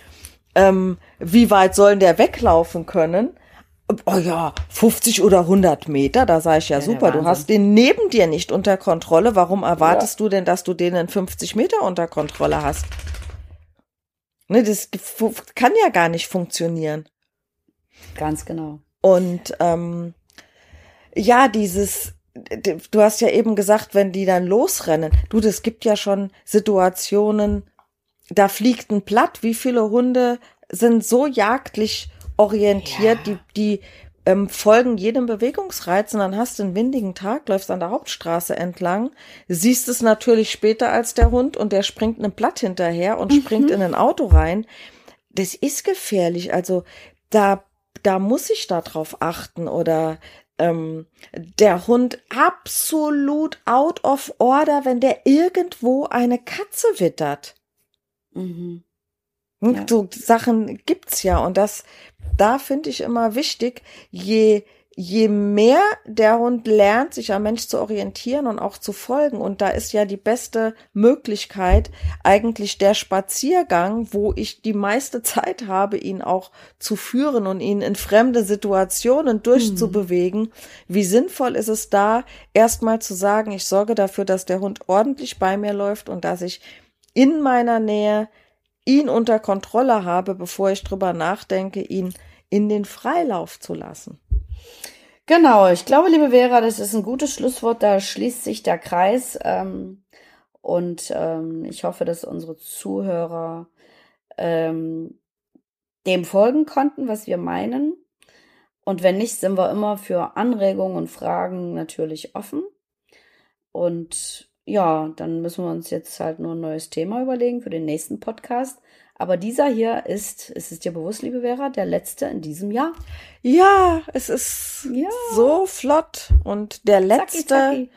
wie weit sollen der weglaufen können? Oh ja, 50 oder 100 Meter, da sage ich ja super, du hast den neben dir nicht unter Kontrolle. Warum erwartest du denn, dass du den in 50 Meter unter Kontrolle hast? Ne, das kann ja gar nicht funktionieren. Ganz genau. Und ja, du hast ja eben gesagt, wenn die dann losrennen, das gibt ja schon Situationen, da fliegt ein Blatt. Wie viele Hunde sind so jagdlich orientiert, die folgen jedem Bewegungsreiz, und dann hast du einen windigen Tag, läufst an der Hauptstraße entlang, siehst es natürlich später als der Hund und der springt einem Blatt hinterher und springt in ein Auto rein. Das ist gefährlich, also da muss ich da drauf achten, oder der Hund absolut out of order, wenn der irgendwo eine Katze wittert. Ja. So Sachen gibt's ja, und da finde ich immer wichtig, je mehr der Hund lernt, sich am Mensch zu orientieren und auch zu folgen, und da ist ja die beste Möglichkeit eigentlich der Spaziergang, wo ich die meiste Zeit habe, ihn auch zu führen und ihn in fremde Situationen durchzubewegen. Wie sinnvoll ist es da, erstmal zu sagen, ich sorge dafür, dass der Hund ordentlich bei mir läuft und dass ich in meiner Nähe ihn unter Kontrolle habe, bevor ich drüber nachdenke, ihn in den Freilauf zu lassen. Genau, ich glaube, liebe Vera, das ist ein gutes Schlusswort, da schließt sich der Kreis, und ich hoffe, dass unsere Zuhörer dem folgen konnten, was wir meinen, und wenn nicht, sind wir immer für Anregungen und Fragen natürlich offen, und ja, dann müssen wir uns jetzt halt nur ein neues Thema überlegen für den nächsten Podcast. Aber dieser hier ist es dir bewusst, liebe Vera, der letzte in diesem Jahr? Ja, es ist so flott. Und der letzte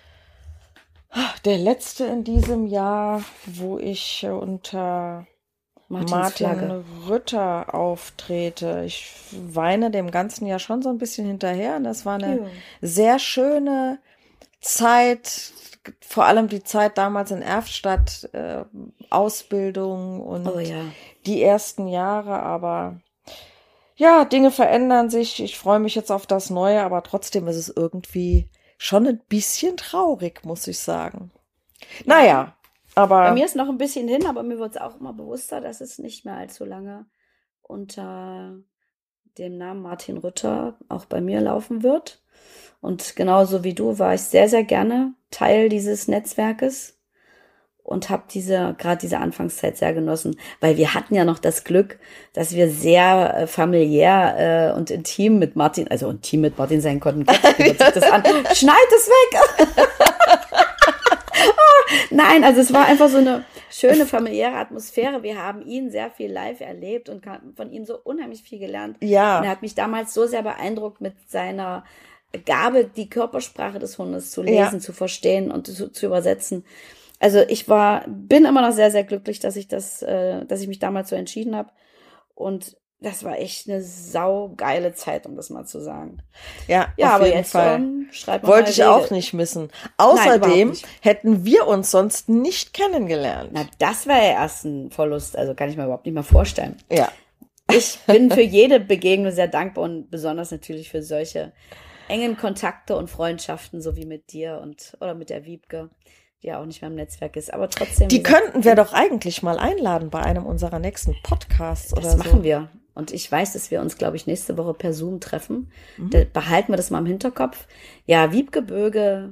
in diesem Jahr, wo ich unter Martin Rütter auftrete. Ich weine dem Ganzen ja schon so ein bisschen hinterher. Und das war eine sehr schöne Zeit, vor allem die Zeit damals in Erftstadt, Ausbildung und die ersten Jahre, aber ja, Dinge verändern sich. Ich freue mich jetzt auf das Neue, aber trotzdem ist es irgendwie schon ein bisschen traurig, muss ich sagen. Naja, aber bei mir ist noch ein bisschen hin, aber mir wird es auch immer bewusster, dass es nicht mehr allzu lange unter dem Namen Martin Rütter auch bei mir laufen wird. Und genauso wie du war ich sehr, sehr gerne Teil dieses Netzwerkes und habe gerade diese Anfangszeit sehr genossen, weil wir hatten ja noch das Glück, dass wir sehr familiär und intim mit Martin sein konnten. Gott, wie hört sich das an? Schneid es weg! Nein, also es war einfach so eine schöne familiäre Atmosphäre. Wir haben ihn sehr viel live erlebt und haben von ihm so unheimlich viel gelernt. Ja. Und er hat mich damals so sehr beeindruckt mit seiner Gabe, die Körpersprache des Hundes zu lesen, zu verstehen und zu übersetzen. Also bin immer noch sehr, sehr glücklich, dass ich mich damals so entschieden habe. Und das war echt eine saugeile Zeit, um das mal zu sagen. Ja, ja, auf aber jeden jetzt Fall. schreibt man Wollte mal ich Wege. auch nicht missen. Außerdem nicht. hätten wir uns sonst nicht kennengelernt. Na, das wäre ja erst ein Verlust. Also kann ich mir überhaupt nicht mehr vorstellen. Ja. Ich bin für jede Begegnung sehr dankbar und besonders natürlich für solche engen Kontakte und Freundschaften, so wie mit dir oder mit der Wiebke, die ja auch nicht mehr im Netzwerk ist. Aber trotzdem. Die könnten wir doch eigentlich mal einladen bei einem unserer nächsten Podcasts oder so. Das machen wir. Und ich weiß, dass wir uns, glaube ich, nächste Woche per Zoom treffen. Da behalten wir das mal im Hinterkopf. Ja, Wiebke Böge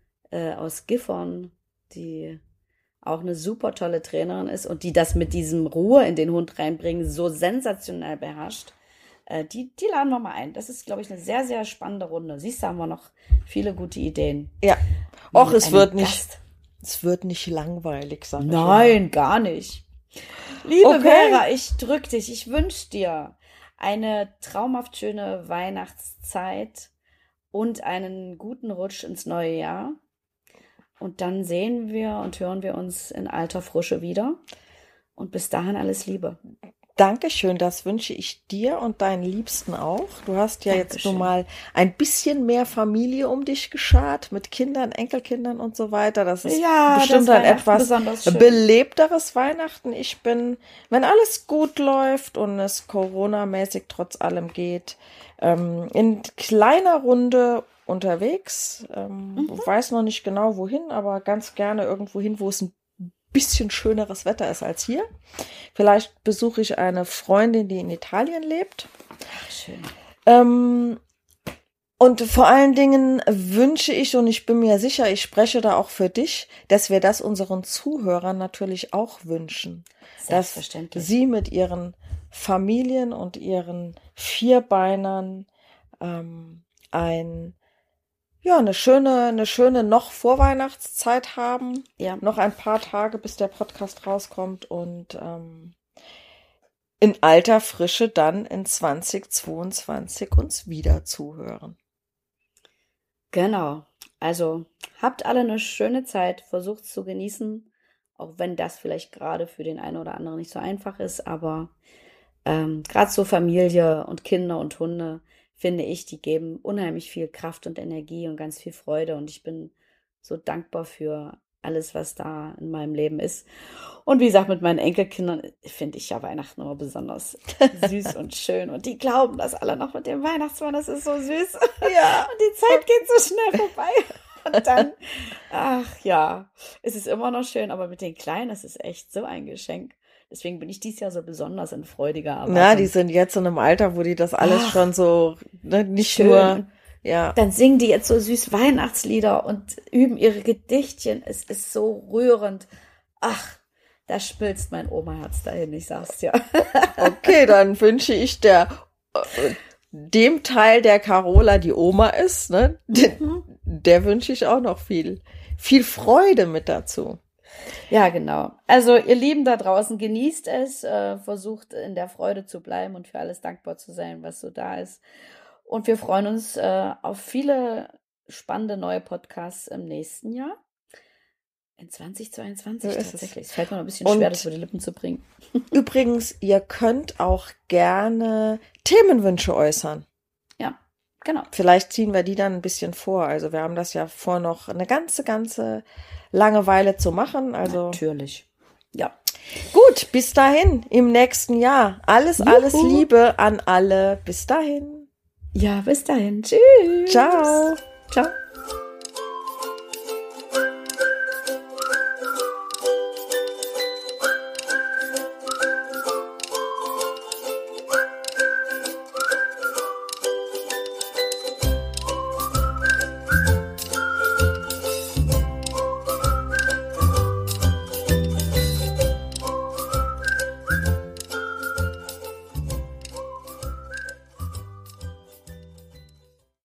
aus Gifhorn, die auch eine super tolle Trainerin ist und die das mit diesem Ruhe in den Hund reinbringen so sensationell beherrscht. Die laden wir mal ein. Das ist, glaube ich, eine sehr, sehr spannende Runde. Siehst du, haben wir noch viele gute Ideen. Ja. Och, es wird nicht langweilig, sag ich. Nein, gar nicht. Liebe Vera, ich drück dich. Ich wünsche dir eine traumhaft schöne Weihnachtszeit und einen guten Rutsch ins neue Jahr. Und dann sehen wir und hören wir uns in alter Frische wieder. Und bis dahin alles Liebe. Dankeschön, das wünsche ich dir und deinen Liebsten auch. Du hast ja jetzt nun mal ein bisschen mehr Familie um dich geschart, mit Kindern, Enkelkindern und so weiter. Das ist bestimmt ein etwas belebteres Weihnachten. Ich bin, wenn alles gut läuft und es Corona-mäßig trotz allem geht, in kleiner Runde unterwegs. Weiß noch nicht genau wohin, aber ganz gerne irgendwo hin, wo es ein bisschen schöneres Wetter ist als hier. Vielleicht besuche ich eine Freundin, die in Italien lebt. Ach, schön. Und vor allen Dingen wünsche ich, und ich bin mir sicher, ich spreche da auch für dich, dass wir das unseren Zuhörern natürlich auch wünschen. Selbstverständlich. Dass sie mit ihren Familien und ihren Vierbeinern eine schöne noch Vorweihnachtszeit haben. Ja. Noch ein paar Tage, bis der Podcast rauskommt und in alter Frische dann in 2022 uns wieder zuhören. Genau. Also habt alle eine schöne Zeit, versucht es zu genießen, auch wenn das vielleicht gerade für den einen oder anderen nicht so einfach ist, aber gerade so Familie und Kinder und Hunde, finde ich, die geben unheimlich viel Kraft und Energie und ganz viel Freude und ich bin so dankbar für alles, was da in meinem Leben ist. Und wie gesagt, mit meinen Enkelkindern finde ich ja Weihnachten immer besonders süß und schön und die glauben das alle noch mit dem Weihnachtsmann, das ist so süß. Ja. Und die Zeit geht so schnell vorbei. Und dann, ach ja, es ist immer noch schön, aber mit den Kleinen, das ist echt so ein Geschenk. Deswegen bin ich dieses Jahr so besonders in freudiger Erwartung. Na, die sind jetzt in einem Alter, wo die das alles schon so, nicht schön. nur, ja. Dann singen die jetzt so süß Weihnachtslieder und üben ihre Gedichtchen. Es ist so rührend. Ach, da schmilzt mein Oma-Herz dahin, ich sag's dir. Okay, dann wünsche ich dem Teil der Carola, die Oma ist, ne, der wünsche ich auch noch viel Freude mit dazu. Ja, genau. Also ihr Lieben da draußen, genießt es, versucht in der Freude zu bleiben und für alles dankbar zu sein, was so da ist. Und wir freuen uns auf viele spannende neue Podcasts im nächsten Jahr. In 2022 tatsächlich. Es fällt mir noch ein bisschen schwer, das über die Lippen zu bringen. Übrigens, ihr könnt auch gerne Themenwünsche äußern. Ja, genau. Vielleicht ziehen wir die dann ein bisschen vor. Also wir haben das ja vor, noch eine ganze Langeweile zu machen. Also natürlich. Ja. Gut, bis dahin im nächsten Jahr. Alles Liebe an alle. Bis dahin. Ja, bis dahin. Tschüss. Ciao. Ciao.